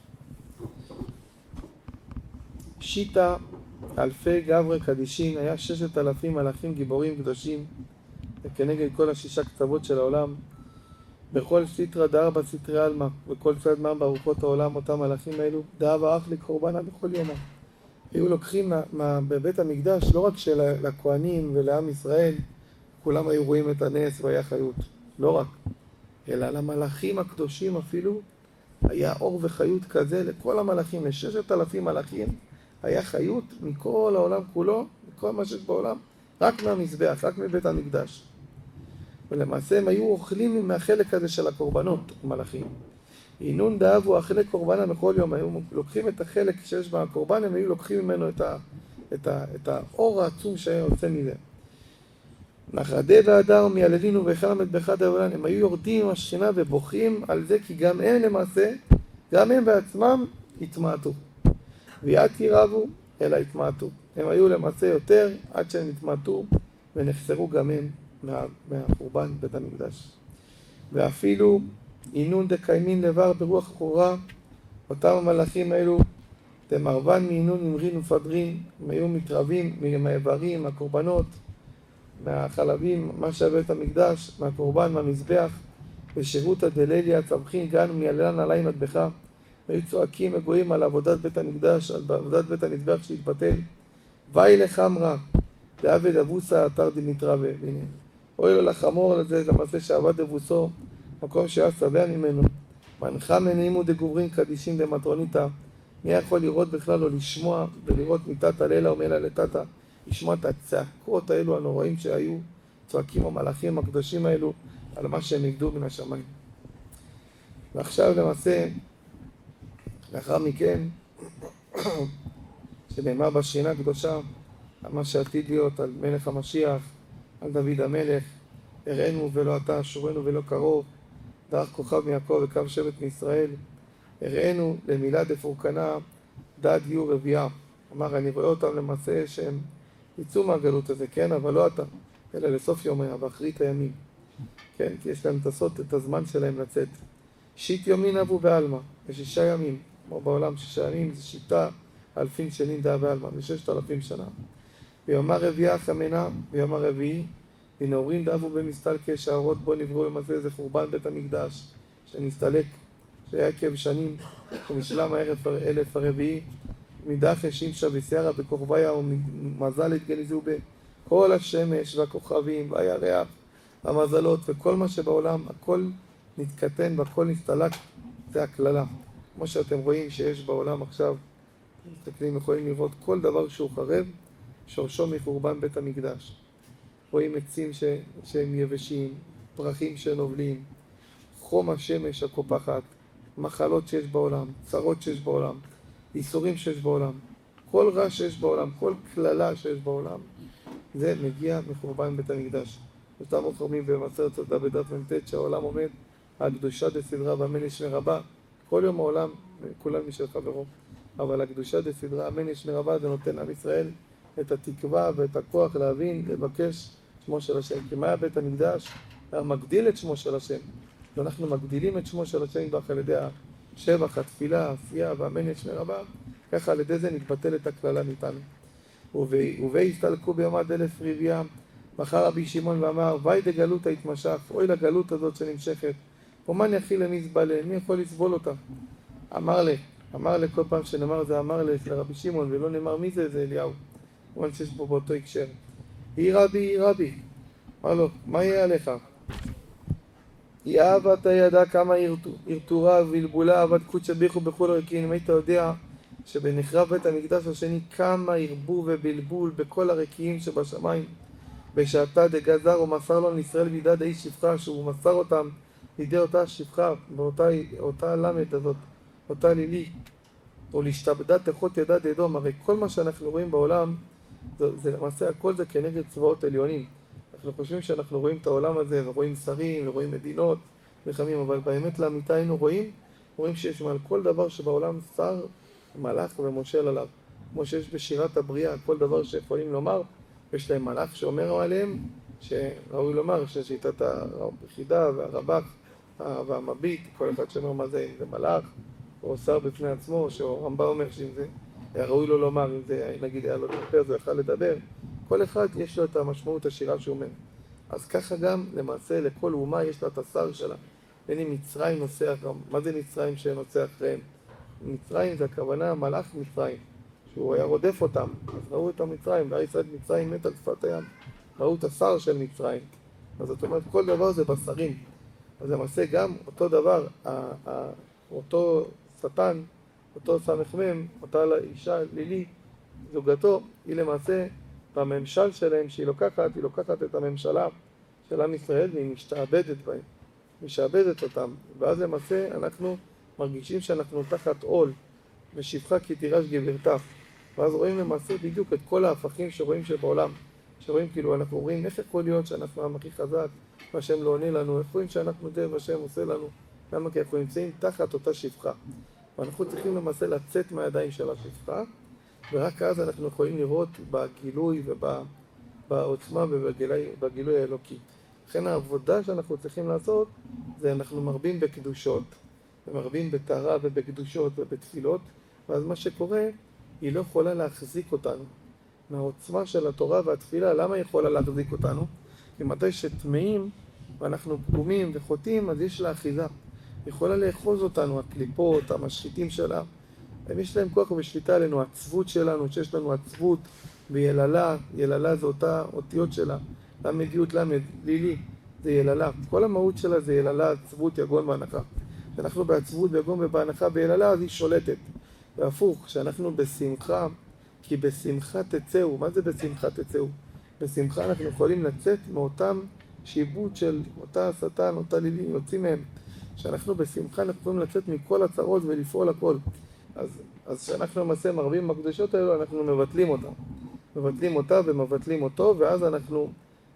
שיטה אלפי גברי קדישים, היה 6,000 מלאכים גיבורים קדושים, וכנגד כל השישה קצוות של העולם, בכל סטרא דארבע סטרי עלמא, וכל צד מה ברוחות העולם, אותם מלאכים האלו, דאבה אך לקורבנה בכל יום. היו לוקחים בבית המקדש, לא רק לכהנים ולעם ישראל, כולם היו רואים את הנס והיה חיות, לא רק, אלא למלאכים הקדושים אפילו, היה אור וחיות כזה לכל המלאכים, ל6,000 מלאכים, היה חיות מכל העולם כולו, מכל מה שיש בעולם, רק מהמזבח, רק מבית המקדש. ולמעשה הם היו אוכלים מהחלק הזה של הקורבנות, מלאכים. אינון דאבו אכלי קורבנה בכל יום, היו לוקחים את החלק שיש בקורבן, הם היו לוקחים ממנו את האור העצום שהיה יוצא מזה. נחרדה והדר מייללינו וחלמת באחד העולם, הם היו יורדים עם השכינה ובוכים על זה, כי גם הם למעשה, גם הם בעצמם התמעטו. ויעתי רבו, אלא התמעטו. הם היו למעשה יותר עד שהם התמעטו ונחסרו גם הם מהחורבן בית המקדש. ואפילו אינון דקיימין לבר ברוח חורה, אותם המלאכים האלו, דמרבן מאינון נמרין ופדרין, הם היו מתרבים מהאיברים, מהקורבנות, מהחלבים, מה שהיה בית המקדש, מהקורבן, מהמזבח, ושירות הדליליה, צמחין, גן ומייללן עליי מטבחה, היו צועקים וגויים על עבודת בית המקדש, על עבודת בית המזבח שהתבטל. ואי לחמרה, דעבד אבוסה אתר דמיטרווה, והנה, אוי לו לחמור לזה, למעשה שעבד אבוסו, מקום שהיה שבע ממנו. מנחה מנעימו דגוברין קדישים דמטרוניתא, מי יכול לראות בכלל או לשמוע ולראות מתתא לילה ומלילה לתתא, לשמוע את הצעקות האלו הנוראים שהיו צועקים המלאכים הקדושים האלו על מה שהם נגדו מן השמיים. ועכשיו למעשה, לאחר מכן, שנאמר בשינה הקדושה, על מה שעתיד להיות, על מלך המשיח, על דוד המלך, הראינו ולא אתה, שורנו ולא קרוב, דרך כוכב מיעקב וקו שבט מישראל, הראינו למילה דפורקנה, דעת גיור רבייה. אמר, אני רואה אותם למעשה שהם יצאו מהגלות הזה, כן, אבל לא אתה, אלא לסוף יומיה, באחרית הימים. כן, כי יש להם לעשות את הזמן שלהם לצאת. שית יומין אבו בעלמא, ב6 ימים, כמו בעולם 6 ימים, זה שיטה אלפין שנים דעה בעלמא, ב6,000 שנה. ביומר רביעה חמנה, ביומר רביעי, ונאורים דאבו במסתלקה, שהאורות בו נבראו למעשה, זה חורבן בית המקדש, שנסתלק, שהיה עקב שנים, ומשלם האלף הרביעי, מדחי שימשה וסיירה בכוכביה, ומזל התגניזו בכל השמש והכוכבים, והירח, המזלות, וכל מה שבעולם, הכל נתקטן והכל נסתלק, זה הכללה. כמו שאתם רואים שיש בעולם עכשיו, מסתכלים, יכולים לראות כל דבר שהוא חרב, שורשו מחורבן בית המקדש. רואים עצים שהם יבשים, פרחים שנובלים, חום השמש הקופחת, מחלות שיש בעולם, צרות שיש בעולם, איסורים שיש בעולם, כל רע שיש בעולם, כל כללה שיש בעולם, זה מגיע מחורבן בית המקדש. אותם חורמים במסרת סודה בדף מ"ט שהעולם עומד, הקדושה דסדרה ואמן ישמי רבה, כל יום העולם, כולם משל חברו, אבל הקדושה דסדרה אמן ישמי רבה, זה נותן עם ישראל את התקווה ואת הכוח להבין, לבקש שמו של השם. כי מה היה בית המקדש? היה מגדיל את שמו של השם. ואנחנו מגדילים את שמו של השם על ידי השבח, התפילה, העשייה והאמן ישמי רבה, ככה על ידי זה נתבטל את הכללה מאיתנו. והסתלקו ביום עד 1000 רבייה, בחר רבי שמעון ואמר, ואי דגלות ההתמשך, אוי לגלות הזאת שנמשכת, ומן יכיל למזבלה, מי יכול לסבול אותה? אמר לי כל פעם שנאמר זה, אמר לרבי שמעון, ולא נאמר מי זה, זה אליהו. כמובן שיש פה באותו הקשר. היא רבי. אמר לו, מה יהיה עליך? היא אהבת הידע כמה הרטורה ובלבולה, עבד קודשא ביחו בכל הרקיעים. אם היית יודע שבנחרב בית המקדש השני כמה הרבו ובלבול בכל הרקיעים שבשמיים, בשעתה דגזר ומסר לו לישראל בידי דאי שפחה, שהוא מסר אותם לידי אותה שפחה, באותה למד הזאת, אותה לילי, או להשתבדה תחות ידד אדום. הרי כל מה שאנחנו רואים בעולם, זה למעשה הכל זה כנגד צבאות עליונים. אנחנו חושבים שאנחנו רואים את העולם הזה, ורואים שרים, ורואים מדינות, מלחמים, אבל באמת לאמיתה היינו רואים שיש מעל כל דבר שבעולם שר, מלאך ומושל עליו. כמו שיש בשירת הבריאה, כל דבר שיכולים לומר, יש להם מלאך שאומר עליהם, שראוי לומר ששיטת החידה והרב"ח והמביט, כל אחד שאומר מה זה, אם זה מלאך, או שר בפני עצמו, שהרמב"ם אומר שאם זה ראוי לו לומר, אם זה נגיד היה לו לדבר, זה יכל לדבר, כל אחד יש לו את המשמעות השירה שהוא אומר. אז ככה גם למעשה לכל אומה יש לה את השר שלה. בין אם מצרים נוסע, מה זה מצרים שנוסע אחריהם? מצרים זה הכוונה מלאך מצרים, שהוא היה רודף אותם, אז ראו את המצרים, והרי ישראל מצרים מת על שפת הים, ראו את השר של מצרים. אז זאת אומרת, כל דבר זה בשרים. אז למעשה גם אותו דבר, אותו שטן, אותו סמ"ם, אותה אישה לילי, זוגתו, היא למעשה בממשל שלהם שהיא לוקחת את הממשלה של עם ישראל והיא משתעבדת בהם, משעבדת אותם, ואז למעשה אנחנו מרגישים שאנחנו תחת עול, ושפחה כי תירש גברתה, ואז רואים למעשה בדיוק את כל ההפכים שרואים שבעולם, שרואים כאילו אנחנו רואים איך יכול להיות שאנחנו העם הכי חזק, והשם לא עונה לנו, איך רואים שאנחנו די והשם עושה לנו, למה? כי אנחנו נמצאים תחת אותה שפחה, ואנחנו צריכים למעשה לצאת מהידיים של השפחה, ורק אז אנחנו יכולים לראות בגילוי ובעוצמה ובגילוי האלוקי. לכן העבודה שאנחנו צריכים לעשות, זה אנחנו מרבים בקדושות, ומרבים בטהרה ובקדושות ובתפילות, ואז מה שקורה, היא לא יכולה להחזיק אותנו. מהעוצמה של התורה והתפילה, למה היא יכולה להחזיק אותנו? כי מתי שטמאים ואנחנו פגומים וחוטאים, אז יש לה אחיזה. היא יכולה לאחוז אותנו, הקליפות, המשחיתים שלה, הם יש להם כוח ושליטה עלינו, העצבות שלנו, שיש לנו עצבות ויללה, יללה זה אותה אותיות שלה, למדיות למד, לילי, זה יללה, כל המהות שלה זה יללה, עצבות, יגון והנחה. כשאנחנו בעצבות, ביגון ובהנחה, ביללה, אז היא שולטת. והפוך, כשאנחנו בשמחה, כי בשמחה תצאו, מה זה בשמחה תצאו? בשמחה אנחנו יכולים לצאת מאותם שיבוד של אותה השטן, אותה לילי, יוצאים מהם. כשאנחנו בשמחה אנחנו יכולים לצאת מכל הצרות ולפעול הכל. אז כשאנחנו למעשה מרבים בקדושות האלו, אנחנו מבטלים אותה ומבטלים אותו, ואז אנחנו,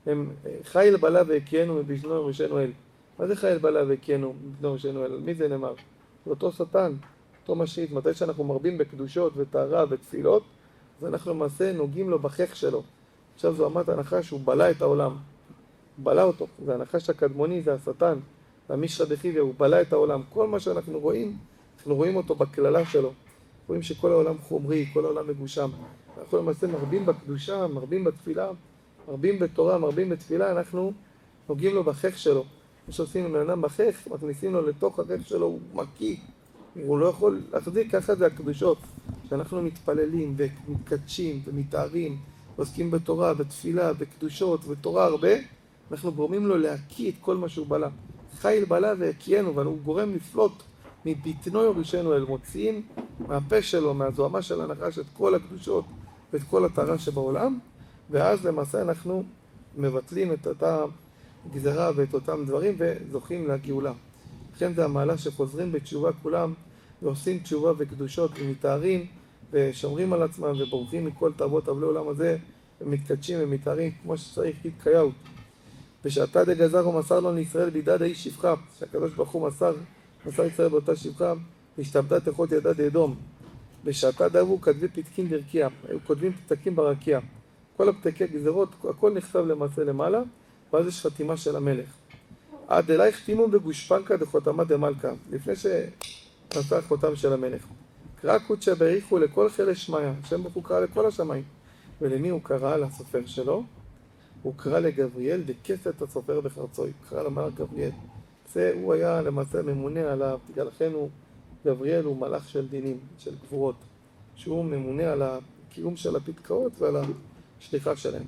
חיל בלה והקיינו מבזנו ירושנו אל. מה זה חיל בלה והקיינו מבזנו ירושנו אל? מי זה נאמר? זה אותו שטן, אותו משחית. מתי שאנחנו מרבים בקדושות וטהרה ותפילות, אז אנחנו למעשה נוגעים לו בחך שלו. עכשיו זו אמת הנחש שהוא בלה את העולם. הוא בלה אותו, זה הנחש הקדמוני, זה השטן. והמישרא דחיביא, הוא בלה את העולם. כל מה שאנחנו רואים, אנחנו רואים אותו בכללה שלו. רואים שכל העולם חומרי, כל העולם מגושם. אנחנו למעשה מרבים בקדושה, מרבים בתפילה, מרבים בתורה, מרבים בתפילה, אנחנו נוגעים לו בחך שלו. מה שעושים עם אדם בחך, מכניסים לו לתוך החך שלו, הוא מקיא. הוא לא יכול להחזיק, ככה זה הקדושות. שאנחנו מתפללים ומתקדשים ומתארים, עוסקים בתורה, בתפילה, בקדושות ותורה הרבה, אנחנו גורמים לו להקיא את כל מה שהוא בלה. חיל בלה והקיינו, אבל הוא גורם לפלוט מבטנו יורישנו אל, מוציאים מהפה שלו, מהזוהמה של הנחש את כל הקדושות ואת כל הטהרה שבעולם, ואז למעשה אנחנו מבטלים את אותה גזרה ואת אותם דברים וזוכים לגאולה. לכן זה המעלה שחוזרים בתשובה כולם ועושים תשובה וקדושות ומתארים ושומרים על עצמם ובורחים מכל תאוות עוולי עולם הזה ומתקדשים ומתארים כמו שצריך כתקיות. ושעתה דגזר ומסר לו לישראל בידד האיש שפחה, שהקדוש ברוך הוא מסר ישראל באותה שפחה, והשתעבדה תאכות ידד אדום. בשעתה דבו כתבי פתקין ברקיע, היו כותבים פתקים ברקיע. כל הפתקי גזרות, הכל נכתב למעשה למעלה, ואז יש חתימה של המלך. עד אלי חתימו בגושפנקה דחותמה דמלכה, לפני שנעשה חותם של המלך. קרא קודשא בריחו לכל חיל שמיא, השם ברוך הוא קרא לכל השמיים. ולמי הוא קרא? לסופר שלו. הוא קרא לגבריאל וכסת הסופר בחרצוי, קרא למלאך גבריאל. הוא היה למעשה ממונה עליו, לכן גבריאל הוא מלאך של דינים, של גבורות, שהוא ממונה על הקיום של הפתקאות ועל השליחה שלהם.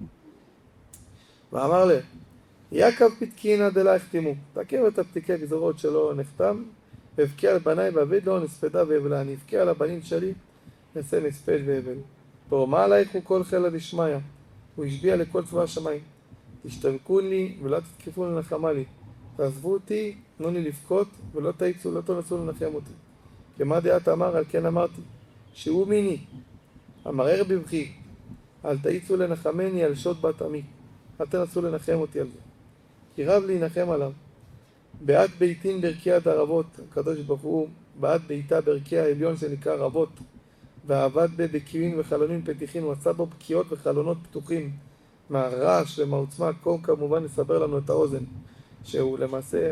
ואמר לה, יעקב פתקינא דלה החתימו, תכיר את הפתקי הגזרות שלו נחתם, והבקיע על בניי ואבד לו נספדה והבלה, אני אבקיע על הבנים שלי, נעשה נספד והבל. ואומר עלייך הוא כל חיל דשמיא, הוא השביע לכל צבא השמיים. תשתבקו לי ולא תתקפו לנחמה לי. תעזבו אותי, תנו לי לבכות, ולא תאיצו, לא תנסו לנחם אותי. כמה דעת אמר, על כן אמרתי, שהוא מיני, המרר בבכי, אל תאיצו לנחמני על שוד בת עמי. אל תנסו לנחם אותי על זה. כי רב להנחם עליו. בעת ביתין ברכי הדרבות, הקדוש ברוך הוא, בעת ביתה ברכי העליון שנקרא רבות, ועבד בקיעים וחלונים פתיחים, הוא עשה בו בקיעות וחלונות פתוחים, מהרעש ומהעוצמה, הכל כמובן לסבר לנו את האוזן, שהוא למעשה,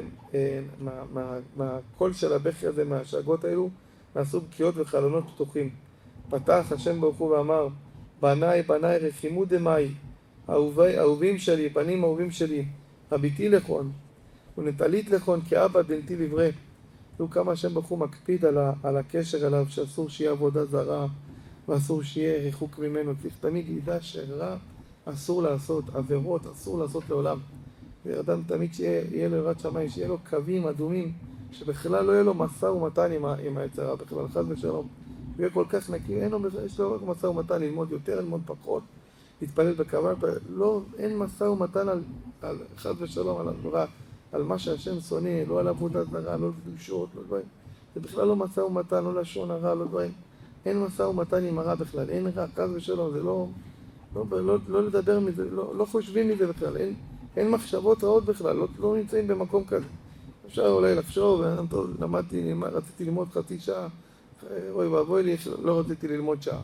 מהקול של הבכי הזה, מהשאגות האלו, נעשו בקיעות וחלונות פתוחים. פתח השם ברוך הוא ואמר, בניי, בניי, רחימו דמי, אהובים שלי, בנים אהובים שלי, הביטי לכון, ונטלית לכון כאבא דנתי לברא. תראו כמה השם ברוך הוא מקפיד על הקשר אליו, שאסור שיהיה עבודה זרה, ואסור שיהיה ריחוק ממנו. צריך תמיד ידע שרע אסור לעשות, עבירות אסור לעשות לעולם. ואדם תמיד שיהיה לו יראת שמיים, שיהיה לו קווים אדומים, שבכלל לא יהיה לו משא ומתן עם היצר הרע, בכלל חס ושלום. הוא יהיה כל כך נקי, יש לו רק משא ומתן, ללמוד יותר, ללמוד פחות, להתפלל בכוונה, לא, אין משא ומתן על חס ושלום, על הרע, על מה שהשם שונא, לא על עבודת זרה, לא קדושות, לא דברים. זה בכלל לא משא ומתן, לא לשון הרע, לא דברים. אין משא ומתן עם הרע בכלל, אין רע, חס ושלום, זה לא לדבר מזה, לא חושבים מזה בכלל, אין מחשבות רעות בכלל, לא נמצאים במקום כזה. אפשר אולי לחשוב, רציתי ללמוד חצי שעה, אוי ואבוי לי, לא רציתי ללמוד שעה.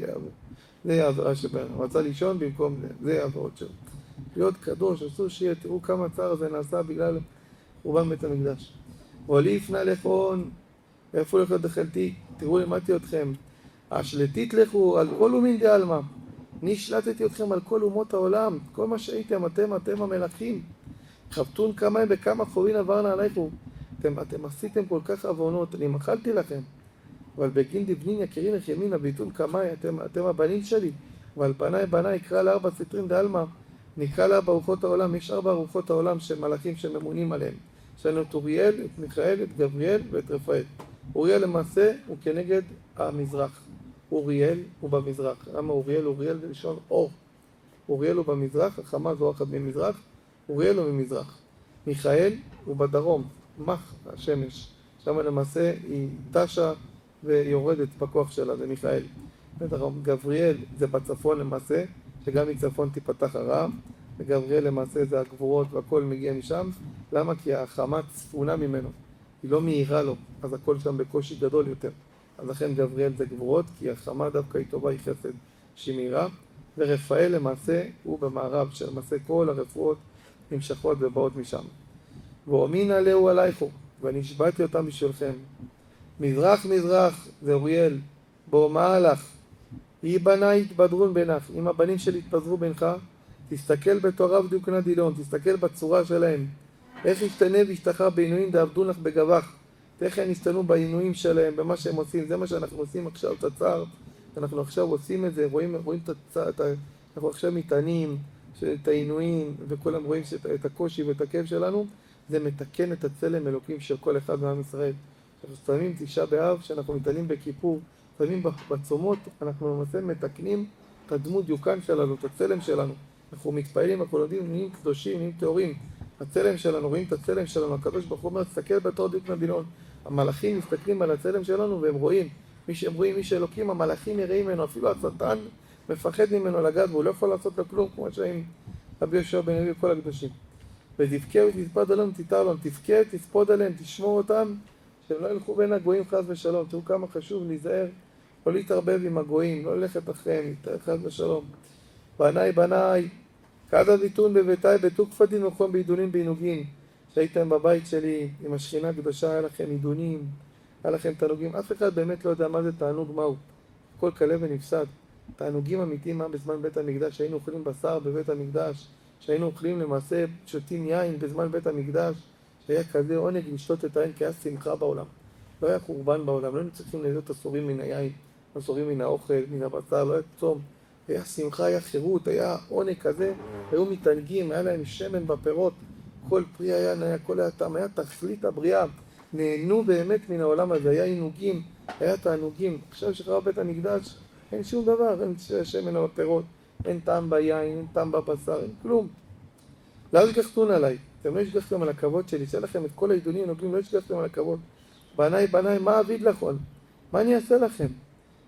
זה העבירה שבהם, רצה לישון במקום זה העבירות שלו. להיות קדוש, אסור שיהיה, תראו כמה צער זה נעשה בגלל חורבן בית המקדש. ועלי יפנה לכון, ואיפה לכו דחלתי, תראו למדתי אתכם, השלטית לכו על כל אומין דעלמא, אני השלטתי אתכם על כל אומות העולם, כל מה שהייתם, אתם המלכים, חבטון כמה בכמה חורין עברנה עליכו, אתם עשיתם כל כך עוונות, אני מחלתי לכם, אבל בגין דבנין יקירין לך ימינה ביטון כמה, אתם הבנים שלי, ועל בניי יקרא לארבע סטרין דעלמא, נקרא לארבע רוחות העולם, יש 4 רוחות העולם של מלאכים שממונים עליהם. יש לנו את אוריאל, את מיכאל, את גבריאל ואת רפאל. אוריאל למעשה הוא כנגד המזרח. אוריאל הוא במזרח. למה אוריאל? אוריאל זה לשון אור. אוריאל הוא במזרח, החמה זורחת ממזרח, אוריאל הוא ממזרח. מיכאל הוא בדרום, מח השמש. שם למעשה היא תשה ויורדת בכוח שלה, זה מיכאל. בדרום. גבריאל זה בצפון למעשה, שגם מצפון תיפתח הרע, וגבריאל למעשה זה הגבורות והכל מגיע משם. למה? כי החמה צפונה ממנו, היא לא מהירה לו, אז הכל שם בקושי גדול יותר. אז לכן גבריאל זה גבורות, כי החמה דווקא היא טובה, היא חסד שהיא מהירה. ורפאל למעשה הוא במערב, שלמעשה כל הרפואות נמשכות ובאות משם. ואומין עליהו עלייכו, ואני השבעתי אותם בשבילכם. מזרח מזרח זה אוריאל, בוא מה הלך? היא בניי יתבדרון בינך, אם הבנים שלי יתפזרו בינך, תסתכל בתורה ודיוקנה דילון, תסתכל בצורה שלהם. איך ישתנה וישתחרר בעינויים דעבדון לך בגבך. איך הם ישתנו בעינויים שלהם, במה שהם עושים. זה מה שאנחנו עושים עכשיו, את הצער. אנחנו עכשיו עושים את זה, רואים את הצער, אנחנו עכשיו מתענים, את העינויים, וכולם רואים את הקושי ואת הכאב שלנו. זה מתקן את הצלם אלוקים של כל אחד מעם ישראל. אנחנו שמים 9 באב, שאנחנו מתענים בכיפור, שמים בצומות, אנחנו למעשה מתקנים את הדמות דיוקן שלנו, את הצלם שלנו. אנחנו מתפעלים, אנחנו יודעים, נהיים קדושים, נהיים טהורים. הצלם שלנו, רואים את הצלם שלנו, הקדוש ברוך הוא אומר, תסתכל בתור דיוקנה דילון. המלאכים מסתכלים על הצלם שלנו והם רואים. הם רואים מי שאלוקים, המלאכים יראים ממנו, אפילו השטן מפחד ממנו לגעת, והוא לא יכול לעשות לו כלום, כמו שעם רבי יהושע בן לוי וכל הקדושים. ותבכה ותספוד עליהם, תתאר להם, תבכה, תספוד עליהם, תשמור אותם, שהם לא ילכו בין הגויים חס ושלום. תראו כמה חשוב להיזהר, לא להתערבב עם הגויים, לא ללכת אחריהם, חס ושלום. בניי, כד הביטון בביתיי, בתוקפא דין וחום בעידונים בעינוגין. שהייתם בבית שלי עם השכינה הקדושה, היה לכם עידונים, היה לכם תענוגים. אף אחד באמת לא יודע מה זה תענוג, מהו. הכל קלה ונפסד. תענוגים אמיתיים מה בזמן בית המקדש, שהיינו אוכלים בשר בבית המקדש, שהיינו אוכלים למעשה, שותים יין בזמן בית המקדש, שהיה כזה עונג לשתות את היין, כי היה שמחה בעולם. לא היה חורבן בעולם, לא היינו צריכים להיות אסורים מן היין, אסורים מן האוכל, מן הבשר, לא היה צום. היה שמחה, היה חירות, היה עונג כזה, היו מתענגים, היה להם שמן בפירות, כל פרי היה, כל היה טעם, היה תכלית הבריאה, נהנו באמת מן העולם הזה, היה עינוגים, היה תענוגים. עכשיו שחרב בית המקדש, אין שום דבר, אין שמן בפירות, אין טעם ביין, אין טעם בבשר, אין כלום. לא השגחתון עליי, אתם לא השגחתם על הכבוד שלי, שאין לכם את כל העידונים הנוגעים, לא השגחתם על הכבוד. בניי, מה אביד לכם? מה אני אעשה לכם?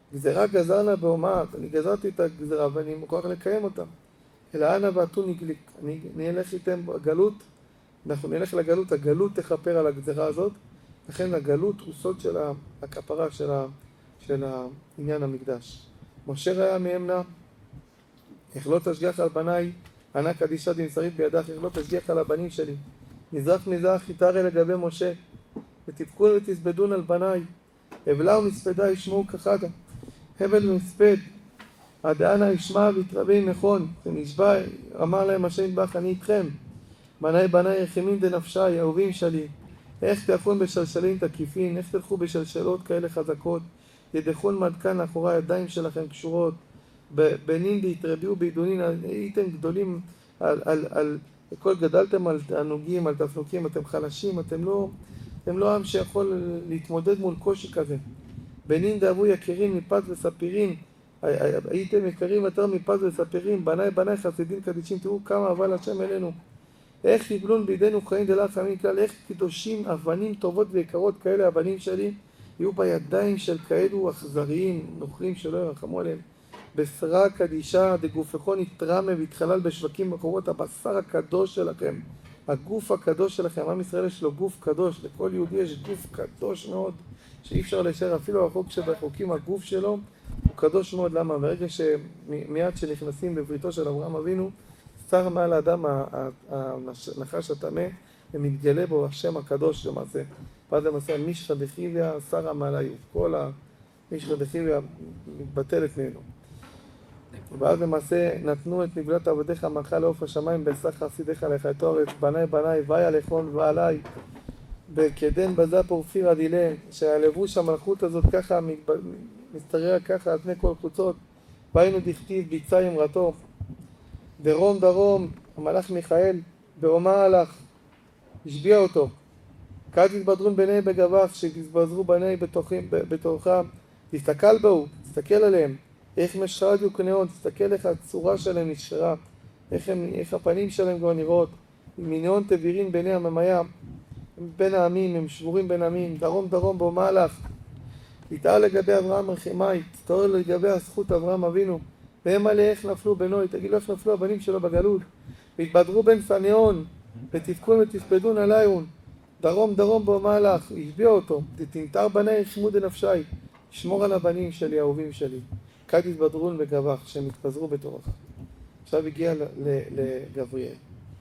גזירה גזרנה באומה, אני גזרתי את הגזירה ואני מוכרח לקיים אותה. אלא אנא ועתו נגליק, אני נלך איתם בגלות, אנחנו נלך לגלות, הגלות תכפר על הגזירה הזאת, לכן הגלות הוא סוד של הכפרה של העניין המקדש. משה ראה מהמנה, איך לא תשגיח על בניי, ענה קדישה דמסרית בידך, איך לא תשגיח על הבנים שלי. מזרח יתרא לגבי משה, ותבכון ותסבדון על בניי, הבלה ומספדה ישמעו כחדה. הבל ומספד, עד אנה ישמע ויתרבה נכון, ונשבע, אמר להם השם יתברך, אני איתכם. בניי יחמין דנפשי, אהובים שלי. איך תלכון בשלשלים תקיפין, איך תלכו בשלשלות כאלה חזקות, ידכון מדכן אחורי הידיים שלכם קשורות, בנין דהתרביעו בעידונין, הייתם גדולים על הכל, גדלתם על תענוגים, על תפנוקים, אתם חלשים, אתם לא עם שיכול להתמודד מול קושי כזה. בנין דאבו יקרים מפת וספירים, הייתם יקרים יותר מפת וספירים, בניי חסידים קדישים, תראו כמה אהבה להשם אלינו. איך יבלון בידינו חיים דלך עמים כלל, איך קדושים אבנים טובות ויקרות כאלה, הבנים שלי, יהיו בידיים של כאלו אכזריים, נוכרים שלא ירחמו עליהם. בשרה קדישה דגופכו נתרמה והתחלל בשווקים בחורות, הבשר הקדוש שלכם, הגוף הקדוש שלכם. עם ישראל יש לו גוף קדוש, לכל יהודי יש גוף קדוש מאוד, שאי אפשר להישאר, אפילו הרחוק שבחוקים הגוף שלו הוא קדוש מאוד. למה? ברגע שמיד שנכנסים בבריתו של אברהם אבינו, שר מעל האדם הנחש הטמא, ומתגלה בו השם הקדוש למעשה. ואז למעשה מישחא דחיביא שרה מעליו, כל מישחא דחיביא מתבטלת ממנו. ואז למעשה נתנו את נבלת עבדיך מאכל לעוף השמיים, בעשך חסידיך לחייתו הארץ, בניי ויה לכון ועלי, בקדן בזה פורפיר עדילה, שהלבוש המלכות הזאת ככה מסתרע ככה על פני כל חוצות, והיינו דכתיב ביצה אמרתו, דרום המלאך מיכאל באומה הלך, השביע אותו, כעת יתבדרון בני בגבך, שיתבזרו בני בתורך, תסתכל בו, תסתכל עליהם, איך משרד יוקנאון, תסתכל איך הצורה שלהם נשארה, איך הפנים שלהם כבר נראות, מיניון תבירין בני הממיה, בין העמים, הם שבורים בין העמים, דרום באומה הלך, יתאר לגבי אברהם רחמי, תתאר לגבי הזכות אברהם אבינו, והם עלי איך נפלו בנוי, תגידו איך נפלו הבנים שלו בגלות, והתבדרו בין פניון, ותפקון ותספדון עליון, דרום באומה הלך, השביע אותו, תתנתר בני יחמו דנפשי, שמור על הבנים שלי, האהובים שלי, כד יתבדרון בגבך, שהם יתפזרו בתורך. עכשיו הגיע לגבריאל.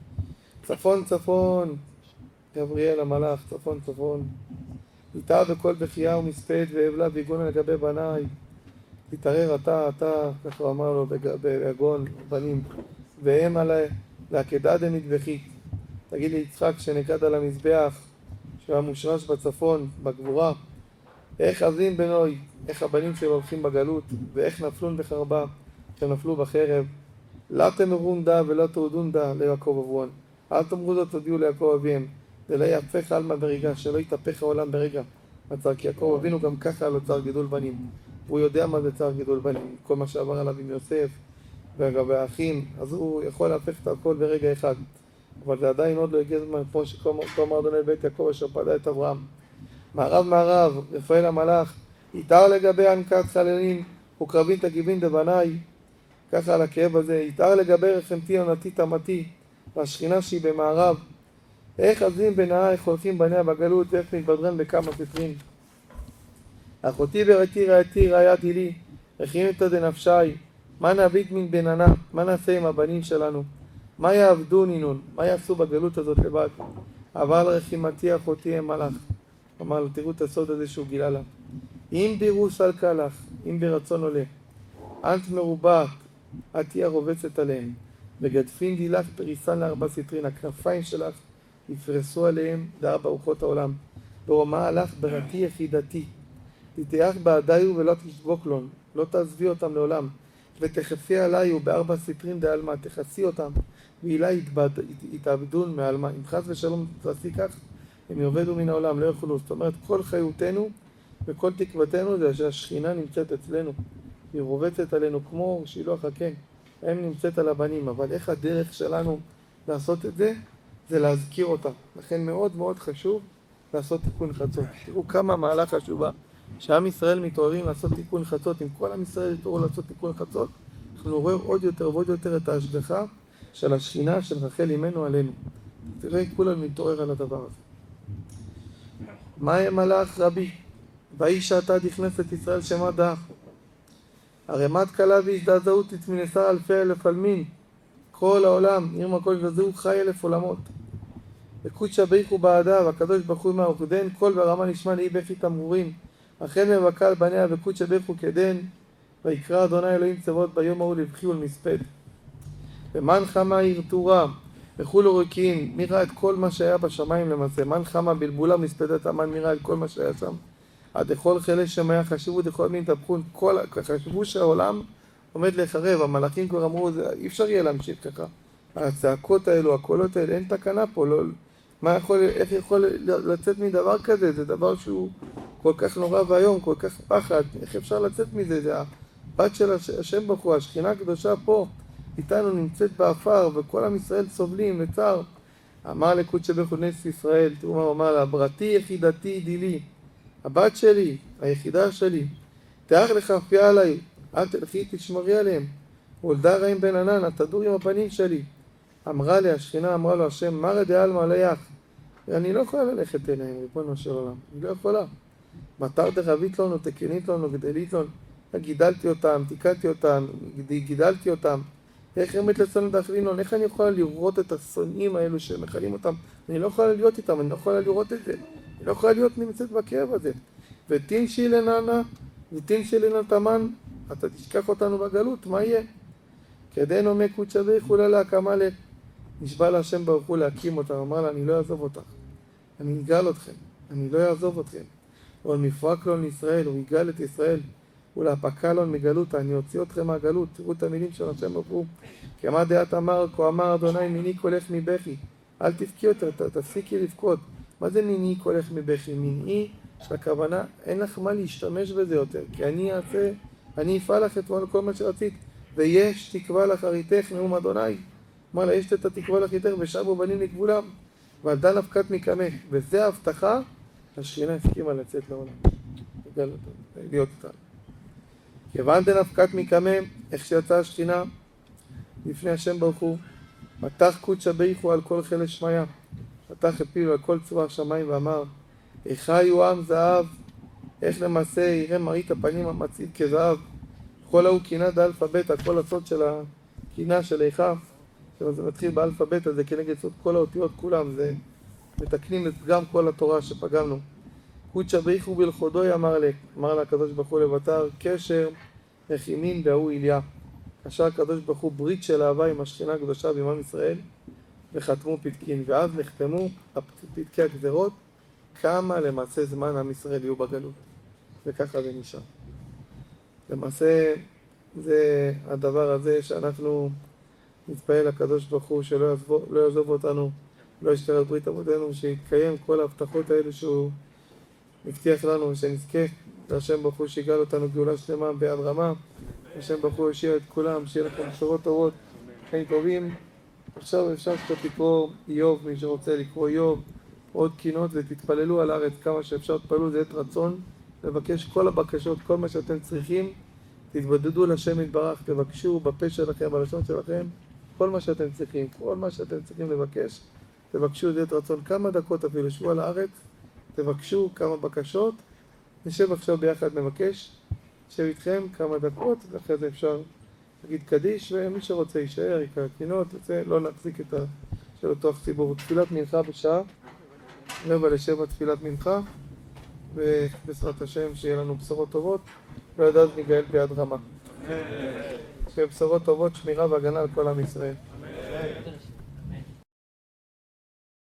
צפון, גבריאל המלאך, צפון. יתאר בכל בחייה ומספד והבלה ויגון לגבי בניי. תתערר אתה, כך הוא אמר לו ביגון בנים, והם עלי לעקדה דמטבחית. תגיד לי יצחק שנקד על המזבח, שהוא המושרש בצפון, בגבורה, איך עזים בנוי, איך הבנים שלו הולכים בגלות, ואיך נפלון בחרבה, שהם נפלו בחרב. לא תאמרון דה ולא תעודון דה ליעקב אברון. אל תאמרו זאת תודיעו ליעקב אביהם, זה לא יהפך עלמא ברגע, שלא יתהפך העולם ברגע. כי יעקב אבינו גם ככה לא צער גידול בנים. הוא יודע מה זה צער גידול בנים, כל מה שעבר עליו עם יוסף והאחים, אז הוא יכול להפך את הכל ברגע אחד. אבל זה עדיין עוד לא הגיע זמן, כמו שאמר אדוני בית יעקב אשר פדה את אברהם. מערב, רפאל המלאך, יתאר לגבי ענקת חללים וקרבין תגיבין דבניי, ככה על הכאב הזה, יתאר לגבי רחמתי עונתי תמתי, והשכינה שהיא במערב, איך עזים בנאה, איך הולכים בניה בגלות, ואיך מתבדרן בכמה ספרים. אחותי בראתי רעייתי רעיית הילי, רחימתא דנפשי, מה נביט מן בננה, מה נעשה עם הבנים שלנו, מה יעבדו נינון, מה יעשו בגלות הזאת לבד, אבל רחימתי אחותי הם מלאך. אמר לו, תראו את הסוד הזה שהוא גילה לה. אם בירו סלקה לך, אם ברצון עולה, אנט מרובעת, את תהיה רובצת עליהם, וגדפין דילך פריסן לארבע סטרין, הכנפיים שלך יפרסו עליהם לארבע רוחות העולם. ואומה הלך בראתי יחידתי, תתייח בעדיו ולא תשבוק לון, לא תעזבי אותם לעולם, ותחפי עליי ובארבע סטרין דעלמה, תחסי אותם, ואילי יתאבדון מעלמה. אם חס ושלום תעשי כך, הם יאבדו מן העולם, לא יוכלו. זאת אומרת, כל חיותנו וכל תקוותנו זה שהשכינה נמצאת אצלנו, היא רובצת עלינו כמו שילוח הקן, הם נמצאת על הבנים, אבל איך הדרך שלנו לעשות את זה? זה להזכיר אותה. לכן מאוד מאוד חשוב לעשות תיקון חצות. תראו כמה מעלה חשובה כשעם ישראל מתעוררים לעשות תיקון חצות, אם כל עם ישראל יתעוררו לעשות תיקון חצות, אנחנו נעורר עוד יותר ועוד יותר את ההשגחה של השכינה של רחל אימנו עלינו. תראה, כולנו נתעורר על הדבר הזה. מה מלאך רבי? ואיש שעתה דכנסת ישראל שמה דח. הרמת קלה והזדעזעות תצמנסה אלפי עלמין. כל העולם, עיר מקום וזהו חי 1000 עולמות. וקודשא בריך הוא בעדה, והקדוש ברוך הוא עמהו, ודן קול ברמה נשמע לאי בכי תמרורים. החל מבקע על בניה וקודשא בריך הוא כדן, ויקרא אדוני אלוהים צבאות ביום ההוא לבכי ולמספד. ומן חמה עיר טורה, וכולו רקיעין, מי ראה את כל מה שהיה בשמיים למעשה? מן חמה בלבולה מספדת המן, מי ראה את כל מה שהיה שם? עד לכל חילי שמיה חשבו דכל מין תפחון, חשבו שהעולם עומד להיחרב. המלאכים כבר אמרו, אי אפשר יהיה להמשיך ככה. הצעקות האלו, הקולות האלה, אין תקנה פה, לא, איך יכול לצאת מדבר כזה? זה דבר שהוא כל כך נורא והיום, כל כך פחד, איך אפשר לצאת מזה? זה הבת של השם ברוך הוא, השכינה הקדושה פה, איתנו נמצאת באפר, וכל עם ישראל סובלים לצער. אמר לקודשא בריך הוא נס ישראל, תראו מה הוא אמר לה, ברתי יחידתי דילי, הבת שלי, היחידה שלי, תאך לחפיה עליי, אל תלכי תשמרי עליהם, ולדה רעים בן ענן, תדור עם הפנים שלי. אמרה לי, השכינה אמרה לו, השם, מרא דעלמא עלייך, אני לא יכולה ללכת אליהם, ריבונו של עולם, אני לא יכולה. מטר דרבית לנו, תקנית לנו, גדלית לנו, גידלתי אותם, תיקנתי אותם, גידלתי אותם, איך רמת לצונות דאכלינון, איך אני יכולה לראות את השונאים האלו שמכלים אותם? אני לא יכולה להיות איתם, אני לא יכולה לראות את זה, אני לא יכולה להיות נמצאת בכאב הזה. ותנשי לנענה, ותנשי לנתמן, אתה תשכח אותנו בגלות, מה יהיה? כדי נומי קודשא בריך הוא להקמה לה, נשבע להשם ברוך הוא להקים אותם, אמר לה, אני לא אעזוב אותך, אני אגאל אתכם, אני לא אעזוב אתכם. ועל מפרק לו לישראל, הוא יגאל את ישראל, ולהפקה לו מגלות, אני אוציא אתכם מהגלות. תראו את המילים של השם ברוך הוא. כמה דעת אמר, כה אמר אדוני, מיני קולך מבכי, אל תבכי יותר, תפסיקי לבכות. מה זה מיני קולך מבכי? מיני, הכוונה, אין לך מה להשתמש בזה יותר, כי אני אפעל לך את כל מה שרצית, ויש תקווה לאחריתך נאום אדוני. אמר לה, יש את התקווה לאחריתך ושבו בנים לגבולם, ועל דן אבקת מקמך, וזה ההבטחה, השכינה הסכימה לצאת לעולם. להיות אותה. כיוון דן אבקת מקמא, איך שיצאה השכינה לפני השם ברוך הוא, מתח קודשא בריך הוא על כל חילי שמיא, מתח הפילו על כל צבא השמיים ואמר, איך היו עם זהב, איך למעשה יראה מראית הפנים המציל כזהב. כל ההוא קינה דאלפא בית, הכל הסוד של הקינה של איכה, זה מתחיל באלפא בית, אז זה כנגד סוד כל האותיות כולם, זה מתקנים את גם כל התורה שפגמנו. קודשא בריך הוא בלכודוי אמר לה הקדוש ברוך הוא לבטר, קשר רחימין בהוא איליה. קשר הקדוש ברוך הוא ברית של אהבה עם השכינה הקדושה ועם עם ישראל, וחתמו פתקין, ואז נחתמו פתקי הגזרות, כמה למעשה זמן עם ישראל יהיו בגלות, וככה זה נשאר. למעשה זה הדבר הזה שאנחנו נתפעל לקדוש ברוך הוא שלא יעזוב אותנו, לא ישתר את ברית אבותינו, שיתקיים כל ההבטחות האלה שהוא הבטיח לנו, שנזכה להשם ברוך הוא שיגאל אותנו גאולה שלמה ביד רמה. השם ברוך הוא יושיע את כולם, שיהיה לכם בשורות טובות, חיים טובים. עכשיו אפשר קצת לקרוא איוב, מי שרוצה לקרוא איוב, עוד קינות, ותתפללו על הארץ כמה שאפשר. תתפללו, זה עת רצון לבקש כל הבקשות, כל מה שאתם צריכים. תתבודדו לשם יתברך, תבקשו בפה שלכם, בלשון שלכם, כל מה שאתם צריכים, כל מה שאתם צריכים לבקש, תבקשו, זה עת רצון. כמה דקות אפילו, שבו על הארץ, תבקשו כמה בקשות, נשב עכשיו ביחד נבקש, נשב איתכם כמה דקות, ואחרי זה אפשר להגיד קדיש, ומי שרוצה יישאר, יקרא קינות, לא נחזיק את של אותו ציבור. תפילת מנחה בשעה, 6:45 תפילת מנחה, ובעזרת השם שיהיה לנו בשורות טובות, ועד נגאל ביד רמה. שיהיה בשורות טובות, שמירה והגנה על כל עם ישראל.